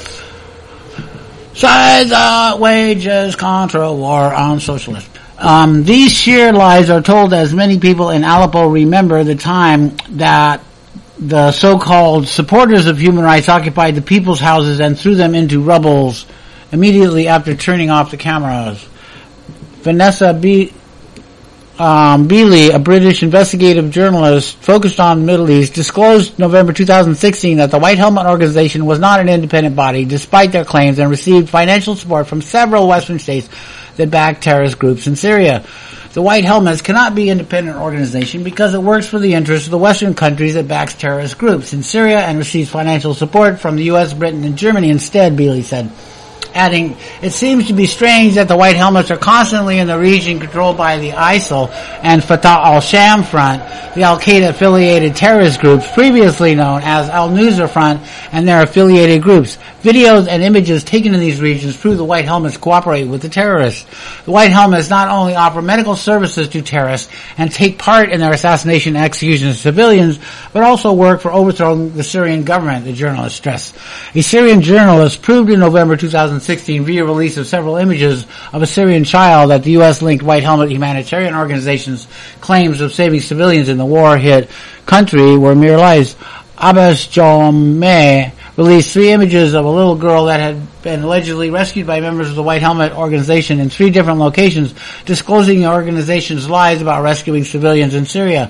sides wages contra war on socialists. These sheer lies are told as many people in Aleppo remember the time that the so-called supporters of human rights occupied the people's houses and threw them into rubbles immediately after turning off the cameras. Vanessa Beeley, a British investigative journalist focused on the Middle East, disclosed November 2016 that the White Helmet organization was not an independent body, despite their claims, and received financial support from several Western states that backed terrorist groups in Syria. The White Helmets cannot be an independent organization because it works for the interests of the Western countries that backs terrorist groups in Syria and receives financial support from the U.S., Britain, and Germany instead, Beeley said. Adding, it seems to be strange that the White Helmets are constantly in the region controlled by the ISIL and Fatah al-Sham Front, the al-Qaeda-affiliated terrorist groups previously known as al-Nusra Front, and their affiliated groups. Videos and images taken in these regions prove the White Helmets cooperate with the terrorists. The White Helmets not only offer medical services to terrorists and take part in their assassination and execution of civilians, but also work for overthrowing the Syrian government, the journalist stressed. A Syrian journalist proved in November 2016 via release of several images of a Syrian child that the U.S.-linked White Helmet humanitarian organization's claims of saving civilians in the war-hit country were mere lies. Abbas Jomeh released 3 images of a little girl that had been allegedly rescued by members of the White Helmet organization in 3 different locations, disclosing the organization's lies about rescuing civilians in Syria.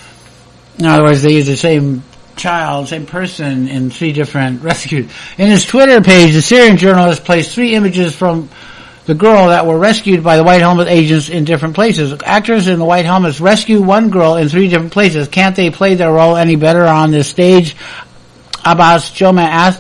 In other words, they used the same child, same person in 3 different rescues. In his Twitter page, the Syrian journalist placed 3 images from the girl that were rescued by the White Helmet agents in different places. Actors in the White Helmets rescue one girl in 3 different places. Can't they play their role any better on this stage? Abbas Jomeh asked.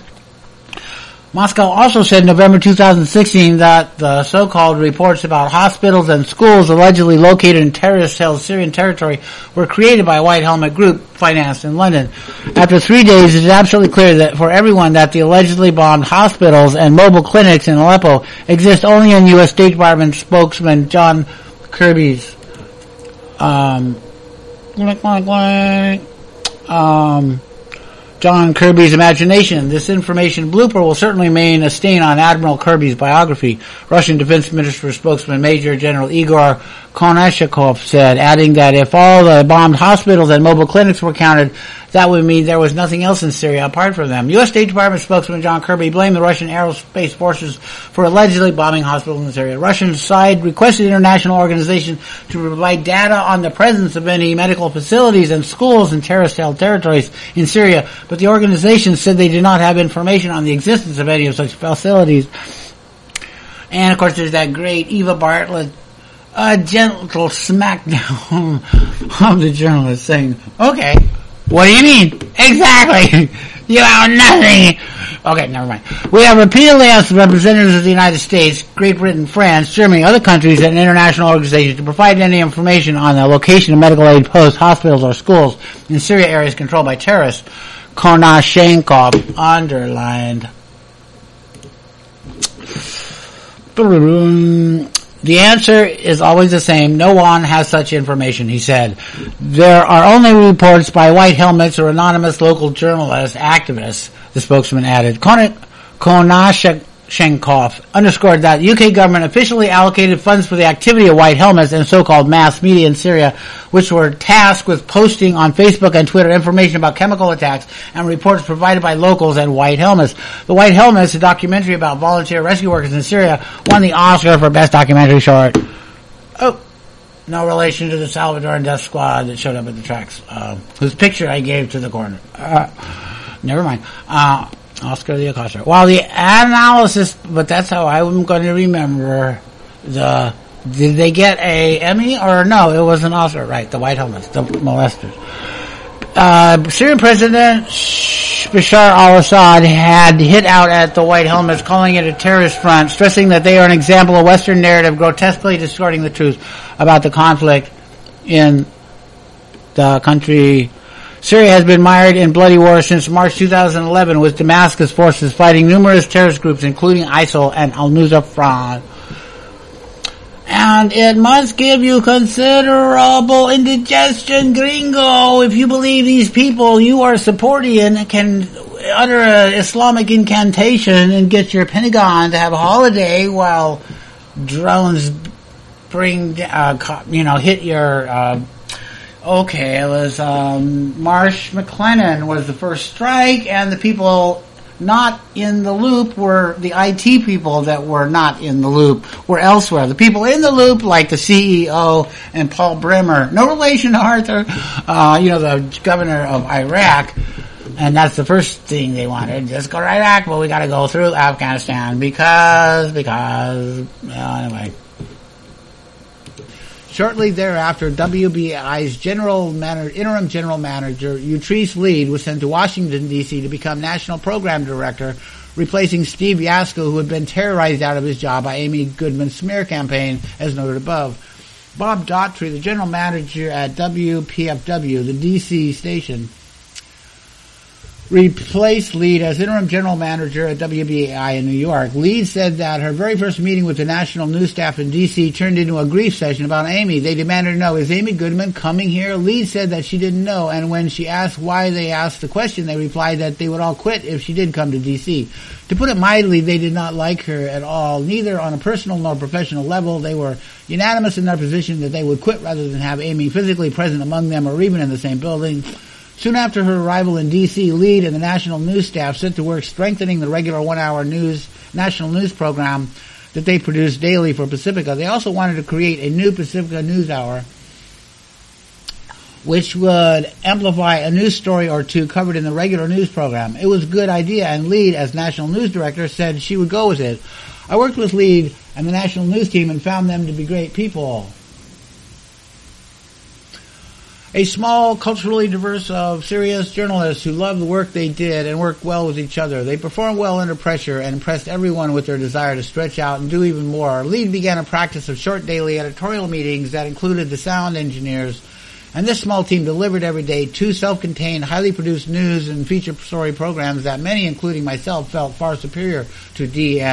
Moscow also said in November 2016 that the so-called reports about hospitals and schools allegedly located in terrorist-held Syrian territory were created by a White Helmet group financed in London. After 3 days, it is absolutely clear that for everyone that the allegedly bombed hospitals and mobile clinics in Aleppo exist only in U.S. State Department spokesman John Kirby's John Kirby's imagination. This information blooper will certainly remain a stain on Admiral Kirby's biography, Russian Defense Minister spokesman Major General Igor Konashikov said, adding that if all the bombed hospitals and mobile clinics were counted, that would mean there was nothing else in Syria apart from them. U.S. State Department spokesman John Kirby blamed the Russian aerospace forces for allegedly bombing hospitals in Syria. Russian side requested international organizations to provide data on the presence of any medical facilities and schools in terrorist-held territories in Syria, but the organization said they did not have information on the existence of any of such facilities. And, of course, there's that great Eva Bartlett gentle smackdown of the journalist saying, okay, what do you mean? Exactly. You have nothing. Okay, never mind. We have repeatedly asked the representatives of the United States, Great Britain, France, Germany, other countries, and international organizations to provide any information on the location of medical aid posts, hospitals, or schools in Syria areas controlled by terrorists. Konashenkov underlined. The answer is always the same. No one has such information, he said. There are only reports by white helmets or anonymous local journalists, activists, the spokesman added. Konashenkov underscored that the UK government officially allocated funds for the activity of white helmets and so-called mass media in Syria, which were tasked with posting on Facebook and Twitter information about chemical attacks and reports provided by locals and white helmets. The White Helmets, a documentary about volunteer rescue workers in Syria, won the Oscar for Best Documentary Short. Oh, no relation to the Salvadoran Death Squad that showed up at the tracks, whose picture I gave to the corner. Never mind. Oscar the Acosta. While the analysis, but that's how I'm going to remember did they get a Emmy or no? It was an Oscar, right? The White Helmets, the molesters. Syrian President Bashar al-Assad had hit out at the White Helmets, calling it a terrorist front, stressing that they are an example of Western narrative grotesquely distorting the truth about the conflict in the country. Syria has been mired in bloody war since March 2011, with Damascus forces fighting numerous terrorist groups, including ISIL and Al-Nusra Front. And it must give you considerable indigestion, gringo, if you believe these people you are supporting can utter an Islamic incantation and get your Pentagon to have a holiday while drones hit your... Okay, it was Marsh McLennan was the first strike, and the people not in the loop were the IT people that were not in the loop, were elsewhere. The people in the loop, like the CEO and Paul Bremer, no relation to Arthur, the governor of Iraq, and that's the first thing they wanted. Just go to Iraq, but we gotta go through Afghanistan because, anyway. Shortly thereafter, WBI's interim general manager, Utrice Lead, was sent to Washington, D.C. to become national program director, replacing Steve Yasko, who had been terrorized out of his job by Amy Goodman's smear campaign, as noted above. Bob Daughtry, the general manager at WPFW, the D.C. station, replaced Lead as interim general manager at WBAI in New York. Lead said that her very first meeting with the national news staff in D.C. turned into a grief session about Amy. They demanded to know, is Amy Goodman coming here? Lead said that she didn't know, and when she asked why they asked the question, they replied that they would all quit if she did come to D.C. To put it mildly, they did not like her at all, neither on a personal nor professional level. They were unanimous in their position that they would quit rather than have Amy physically present among them or even in the same building. Soon after her arrival in D.C., Lead and the national news staff set to work strengthening the regular one-hour national news program that they produce daily for Pacifica. They also wanted to create a new Pacifica News Hour, which would amplify a news story or two covered in the regular news program. It was a good idea, and Lead, as national news director, said she would go with it. I worked with Lead and the national news team and found them to be great people. A small, culturally diverse of serious journalists who loved the work they did and worked well with each other. They performed well under pressure and impressed everyone with their desire to stretch out and do even more. Lead began a practice of short daily editorial meetings that included the sound engineers, and this small team delivered every day 2 self-contained, highly produced news and feature story programs that many, including myself, felt far superior to DN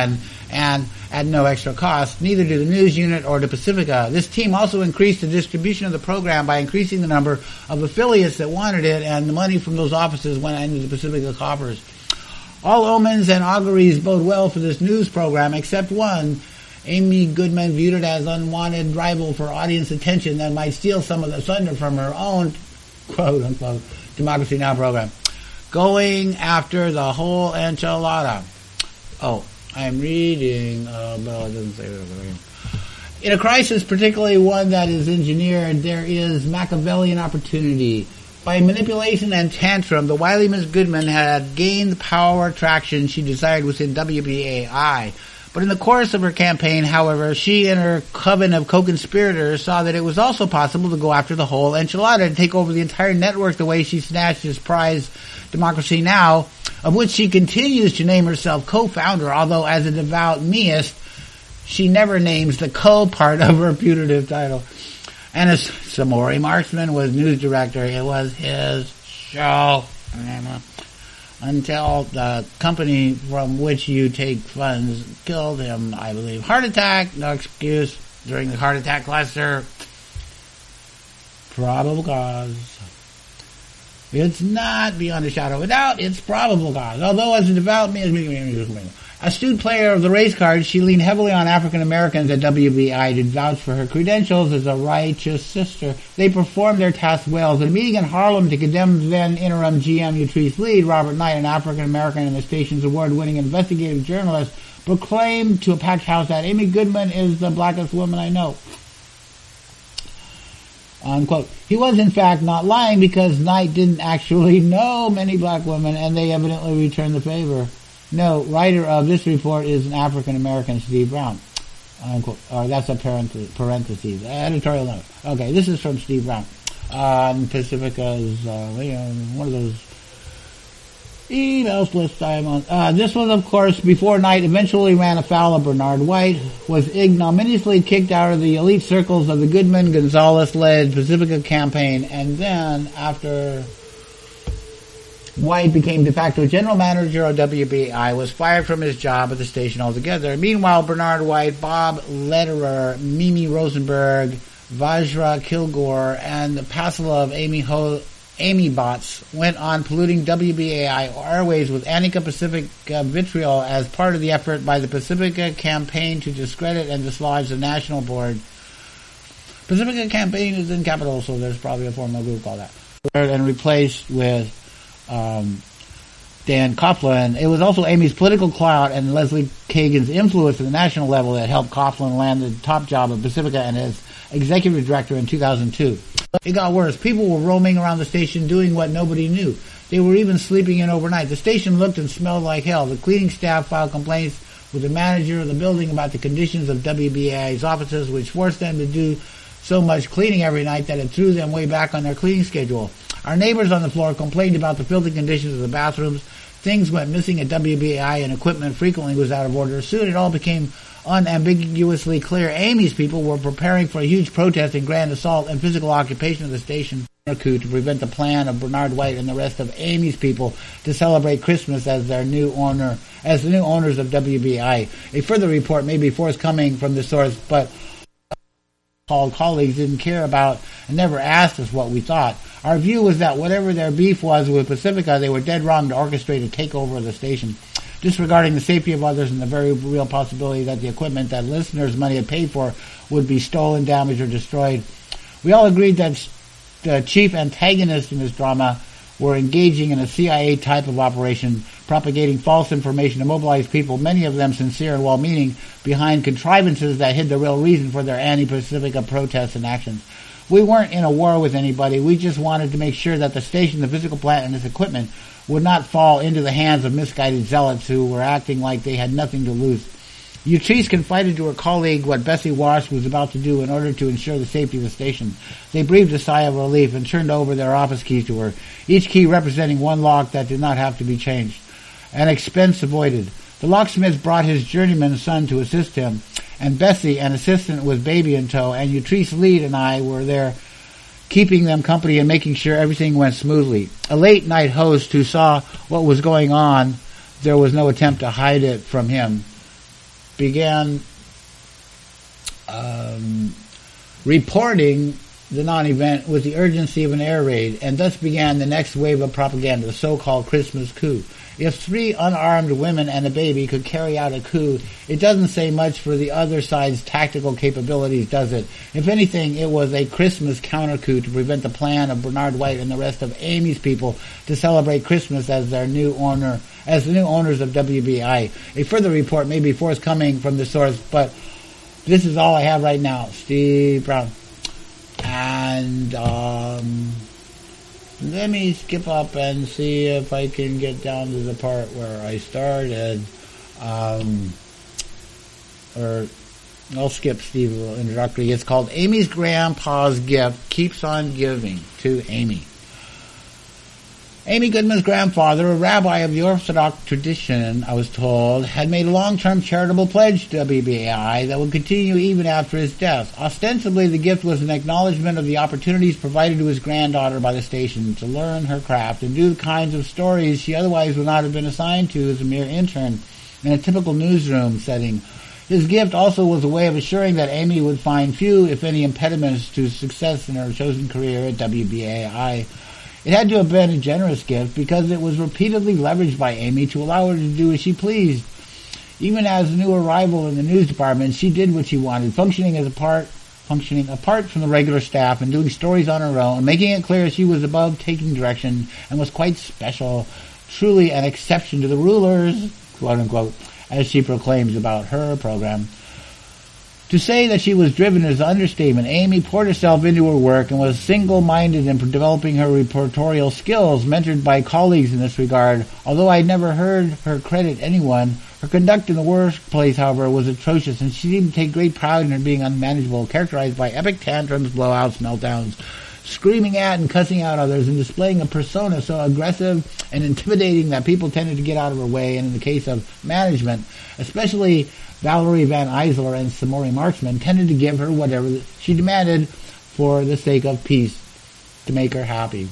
and at no extra cost, neither to the news unit or to Pacifica. This team also increased the distribution of the program by increasing the number of affiliates that wanted it, and the money from those offices went into the Pacifica coffers. All omens and auguries bode well for this news program, except one. Amy Goodman viewed it as unwanted rival for audience attention that might steal some of the thunder from her own, quote-unquote, Democracy Now! Program. Going after the whole enchilada. Oh, I'm reading, but it doesn't say that. In a crisis, particularly one that is engineered, there is Machiavellian opportunity. By manipulation and tantrum, the wily Miss Goodman had gained the power traction she desired within WBAI. But in the course of her campaign, however, she and her coven of co-conspirators saw that it was also possible to go after the whole enchilada and take over the entire network the way she snatched his prize Democracy Now!, of which she continues to name herself co-founder, although as a devout meist, she never names the co-part of her putative title. And as Samori Marksman was news director, it was his show. Until the company from which you take funds killed him, I believe. Heart attack, no excuse. During the heart attack cluster, probable cause. It's not beyond a shadow of a doubt, it's probable cause. Although as a devout astute player of the race card, she leaned heavily on African Americans at WBI to vouch for her credentials as a righteous sister. They performed their task well. At a meeting in Harlem to condemn then interim GM Utrice Lead, Robert Knight, an African American and the station's award-winning investigative journalist, proclaimed to a packed house that Amy Goodman is the blackest woman I know. Unquote. He was in fact not lying, because Knight didn't actually know many black women, and they evidently returned the favor. No, writer of this report is an African-American, Steve Brown. Unquote. That's a parentheses. Editorial note. Okay, this is from Steve Brown. Pacifica's, one of those emails list I'm on. This was, of course, before Knight eventually ran afoul of Bernard White, was ignominiously kicked out of the elite circles of the Goodman-Gonzalez-led Pacifica campaign, and then, after White became de facto general manager of WBI, was fired from his job at the station altogether. Meanwhile, Bernard White, Bob Lederer, Mimi Rosenberg, Vajra Kilgore, and the Paslov Amy Bots went on polluting WBAI airways with Annika Pacific vitriol as part of the effort by the Pacifica campaign to discredit and dislodge the national board. Pacifica campaign is in capital, so there's probably a formal group called that. And replaced with Dan Coughlin. It was also Amy's political clout and Leslie Kagan's influence at the national level that helped Coughlin land the top job at Pacifica and as executive director in 2002. It got worse. People were roaming around the station doing what nobody knew. They were even sleeping in overnight. The station looked and smelled like hell. The cleaning staff filed complaints with the manager of the building about the conditions of WBAI's offices, which forced them to do so much cleaning every night that it threw them way back on their cleaning schedule. Our neighbors on the floor complained about the filthy conditions of the bathrooms. Things went missing at WBAI and equipment frequently was out of order. Soon it all became unambiguously clear Amy's people were preparing for a huge protest and grand assault and physical occupation of the station coup to prevent the plan of Bernard White and the rest of Amy's people to celebrate Christmas as the new owners of WBI. A further report may be forthcoming from the source, but called colleagues didn't care about and never asked us what we thought. Our view was that whatever their beef was with Pacifica, they were dead wrong to orchestrate a takeover of the station, disregarding the safety of others and the very real possibility that the equipment that listeners' money had paid for would be stolen, damaged, or destroyed. We all agreed that the chief antagonists in this drama were engaging in a CIA type of operation, propagating false information to mobilize people, many of them sincere and well-meaning, behind contrivances that hid the real reason for their anti-Pacifica protests and actions. We weren't in a war with anybody. We just wanted to make sure that the station, the physical plant, and its equipment would not fall into the hands of misguided zealots who were acting like they had nothing to lose. Utrice confided to her colleague what Bessie Walsh was about to do in order to ensure the safety of the station. They breathed a sigh of relief and turned over their office keys to her, each key representing one lock that did not have to be changed. An expense avoided. The locksmith brought his journeyman son to assist him, and Bessie, an assistant with baby in tow, and Utrice Lead and I were there keeping them company and making sure everything went smoothly. A late-night host who saw what was going on, there was no attempt to hide it from him. began reporting the non-event with the urgency of an air raid, and thus began the next wave of propaganda, the so-called Christmas coup. If 3 unarmed women and a baby could carry out a coup, it doesn't say much for the other side's tactical capabilities, does it? If anything, it was a Christmas counter-coup to prevent the plan of Bernard White and the rest of Amy's people to celebrate Christmas as the new owners of WBI. A further report may be forthcoming from the source, but this is all I have right now. Steve Brown. And let me skip up and see if I can get down to the part where I started. Or I'll skip Steve a little introductory. It's called Amy's Grandpa's Gift Keeps on Giving to Amy. Amy Goodman's grandfather, a rabbi of the Orthodox tradition, I was told, had made a long-term charitable pledge to WBAI that would continue even after his death. Ostensibly, the gift was an acknowledgement of the opportunities provided to his granddaughter by the station to learn her craft and do the kinds of stories she otherwise would not have been assigned to as a mere intern in a typical newsroom setting. His gift also was a way of assuring that Amy would find few, if any, impediments to success in her chosen career at WBAI. It had to have been a generous gift because it was repeatedly leveraged by Amy to allow her to do as she pleased. Even as a new arrival in the news department, she did what she wanted, functioning apart from the regular staff and doing stories on her own, making it clear she was above taking direction and was quite special, truly an exception to the rulers, quote unquote, as she proclaims about her program. To say that she was driven is an understatement. Amy poured herself into her work and was single-minded in developing her reportorial skills, mentored by colleagues in this regard. Although I never heard her credit anyone, her conduct in the workplace, however, was atrocious, and she seemed to take great pride in her being unmanageable, characterized by epic tantrums, blowouts, meltdowns, screaming at and cussing out others, and displaying a persona so aggressive and intimidating that people tended to get out of her way. And in the case of management, especially Valerie Van Eisler and Samori Marksman, tended to give her whatever she demanded for the sake of peace, to make her happy.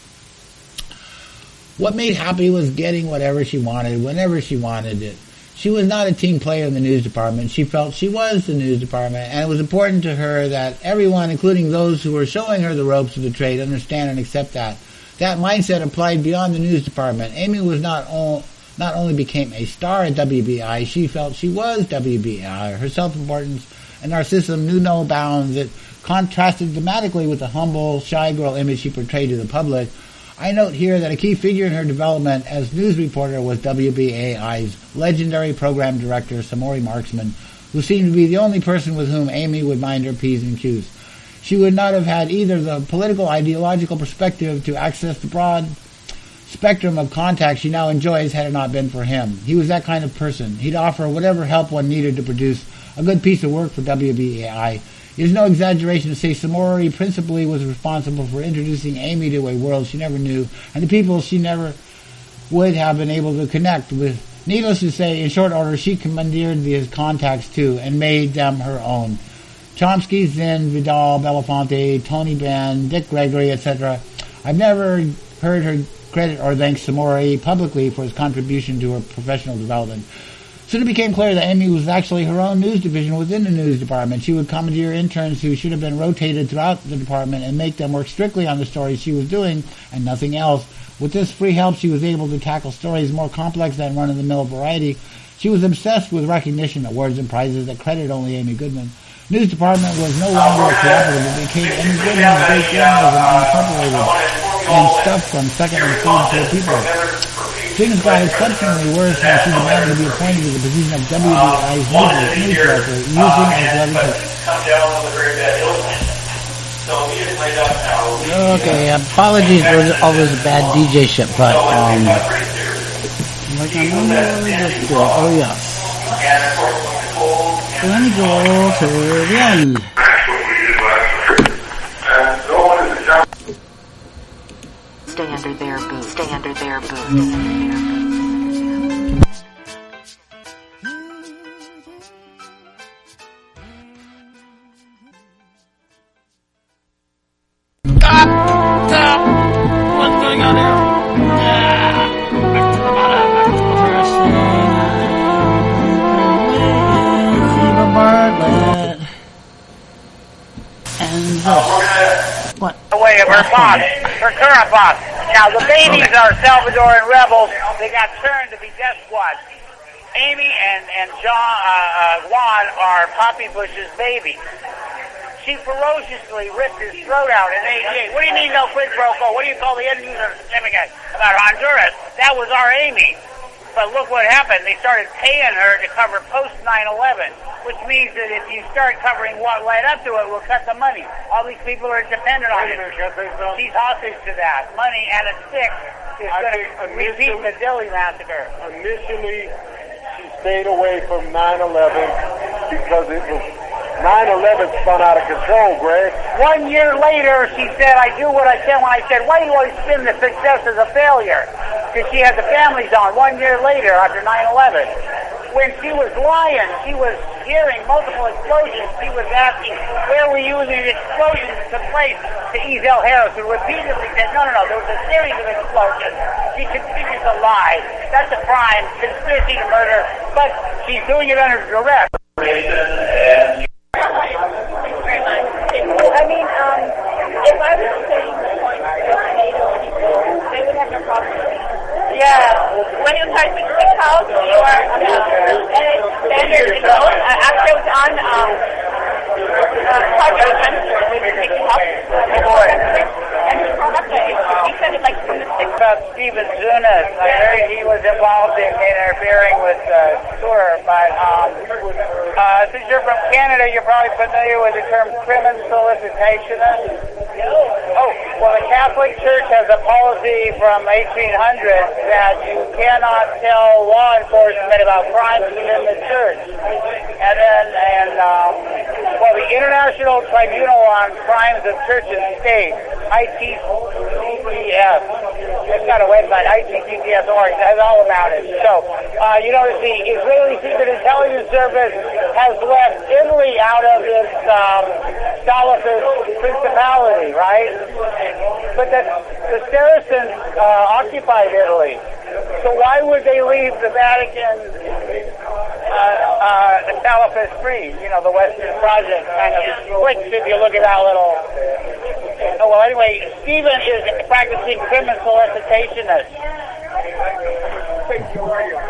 What made happy was getting whatever she wanted, whenever she wanted it. She was not a team player in the news department. She felt she was the news department, and it was important to her that everyone, including those who were showing her the ropes of the trade, understand and accept that. That mindset applied beyond the news department. Amy was not only became a star at WBI, she felt she was WBI. Her self-importance and narcissism knew no bounds. It contrasted dramatically with the humble, shy girl image she portrayed to the public. I note here that a key figure in her development as news reporter was WBAI's legendary program director, Samori Marksman, who seemed to be the only person with whom Amy would mind her P's and Q's. She would not have had either the political, ideological perspective to access the broad spectrum of contacts she now enjoys had it not been for him. He was that kind of person. He'd offer whatever help one needed to produce a good piece of work for WBAI. It is no exaggeration to say Samori principally was responsible for introducing Amy to a world she never knew and the people she never would have been able to connect with. Needless to say, in short order, she commandeered these contacts too and made them her own. Chomsky, Zinn, Vidal, Belafonte, Tony Benn, Dick Gregory, etc. I've never heard her credit or thank Samori publicly for his contribution to her professional development. Soon it became clear that Amy was actually her own news division within the news department. She would commandeer interns who should have been rotated throughout the department and make them work strictly on the stories she was doing and nothing else. With this free help, she was able to tackle stories more complex than run-of-the-mill variety. She was obsessed with recognition, awards, and prizes that credited only Amy Goodman. News department was no longer a cooperative. It became Amy Goodman's great journalism incorporated and stuff from second and third tier people. Things got exceptionally worse when she demanded to be appointed to the position of WBI's news director, using as leverage. Okay, apologies for all this bad DJ shit, but like oh yeah. Let me go to the end. Stay under their boot. Stay under their boot. Stay under their boot. What's going on here? Back to the bottom. Back to the first thing. her boss, her current boss. Now, the babies are Salvadoran rebels. They got turned to be death squads. Amy and Juan are Poppy Bush's babies. She ferociously ripped his throat out in 88. What do you mean no quid pro quo? What do you call the end user about Honduras? That was our Amy. But look what happened. They started paying her to cover post 9/11, which means that if you start covering what led up to it, we'll cut the money. All these people are dependent on it. She's hostage to that money, and a stick is going to repeat the Dilley massacre. Initially, she stayed away from 9/11 because it was 9/11 spun out of control, Greg. 1 year later, she said, I do what I can. When I said, why do you always spin the success as a failure? Because she had the families on 1 year later after 9/11. When she was lying, she was hearing multiple explosions. She was asking, where were you when the explosions took place to Ezel Harris, who repeatedly said, no, there was a series of explosions. She continues to lie. That's a crime, conspiracy to murder, but she's doing it under duress. I mean, if I was saying the point to NATO people, they would have no problem with it. Yeah. When you start to stick house, you are standard to go. Actually, I was on Project Center with the stick house. And he brought up that issue. He said it like from the stick. About Steven Zunas, I heard he was involved in interfering with tour, but since you're from Canada, you're probably familiar with the term crimen sollicitationist. Oh, well, the Catholic Church has a policy from 1800 that you cannot tell law enforcement about crimes within the church. And then, the International Tribunal on Crimes of Church and State, ITCTS, it's got a website, ITCTS.org, it has all about it. So, the Israeli Secret Intelligence Service has left Italy out of its Salafist principality, right? But the Saracens occupied Italy. So why would they leave the Vatican Salafist free? The Western Project kind of clicks if you look at that little... well, anyway, Stephen is practicing criminal solicitationist. Thank you.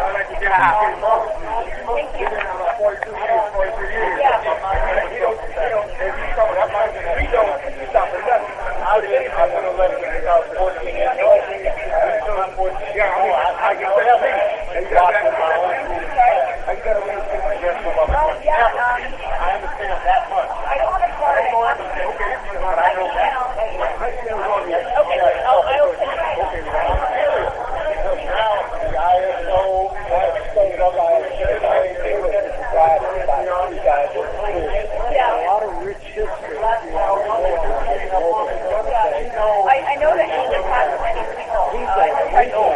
I know that he was has many people.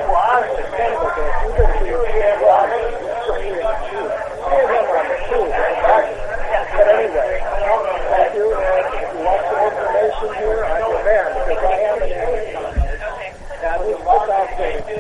But anyway, thank you. If you want some information here, I'm your man because I am an English. Now, this is out there.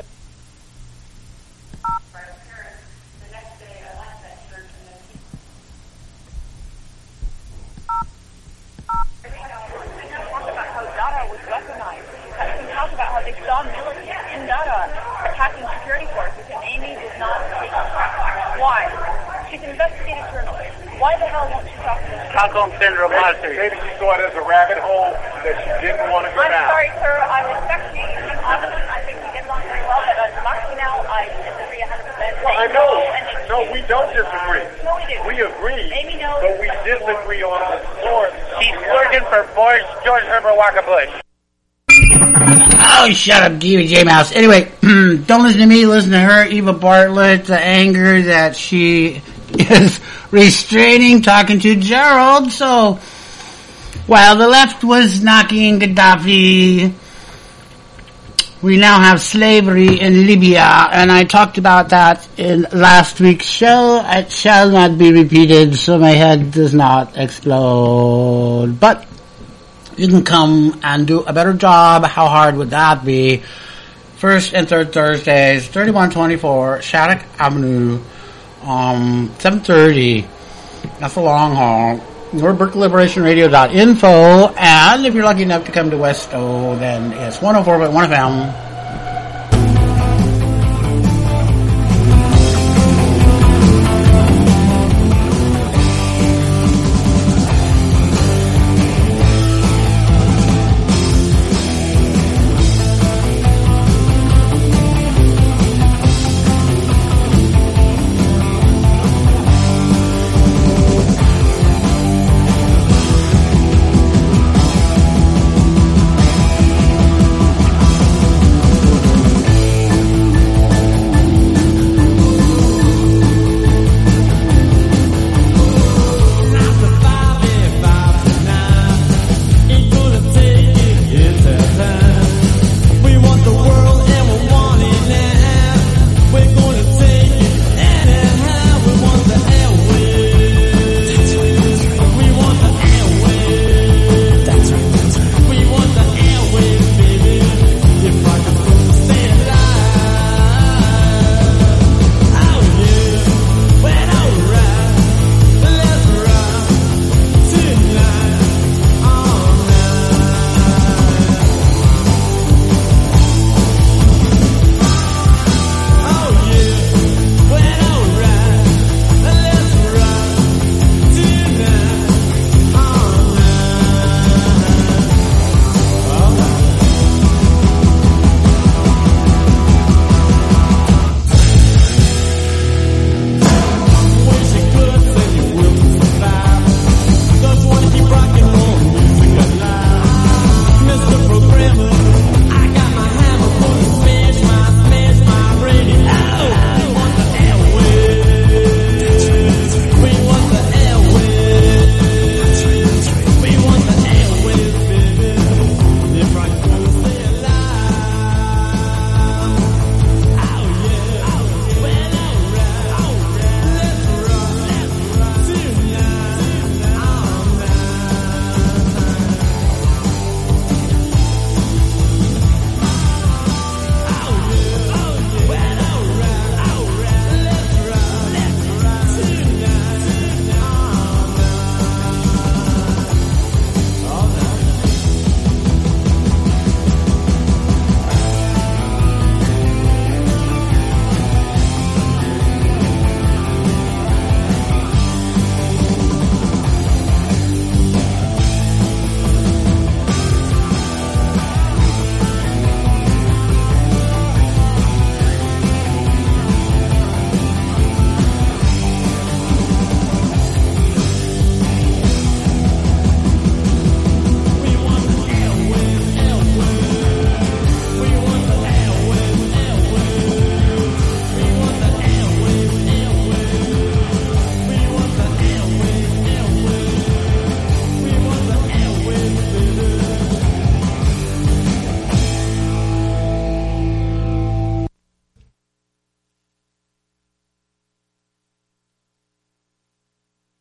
They saw militants in Dada attacking security forces, and Amy did not take it. Why? She's an investigative journalist. Why the hell won't she talk to us? Stockholm Syndrome monster. Maybe she saw it as a rabbit hole that she didn't want to go down. I'm sorry, sir. I respect you. I think we get along very well, but on democracy now, I disagree 100%. Well, I know. No, we don't disagree. No, we do. We agree, Amy knows. but we disagree on the source. She's working for George Herbert Walker Bush. Oh, shut up, J Mouse. Anyway, don't listen to me, listen to her, Eva Bartlett, the anger that she is restraining, talking to Gerald. So, while the left was knocking Gaddafi, we now have slavery in Libya, and I talked about that in last week's show. It shall not be repeated, so my head does not explode. But you can come and do a better job. How hard would that be? First and third Thursdays, 3124 Shattuck Avenue, 7:30. That's a long haul. or BerkeleyLiberationRadio.info. And if you're lucky enough to come to Westo, then it's 104.1 FM.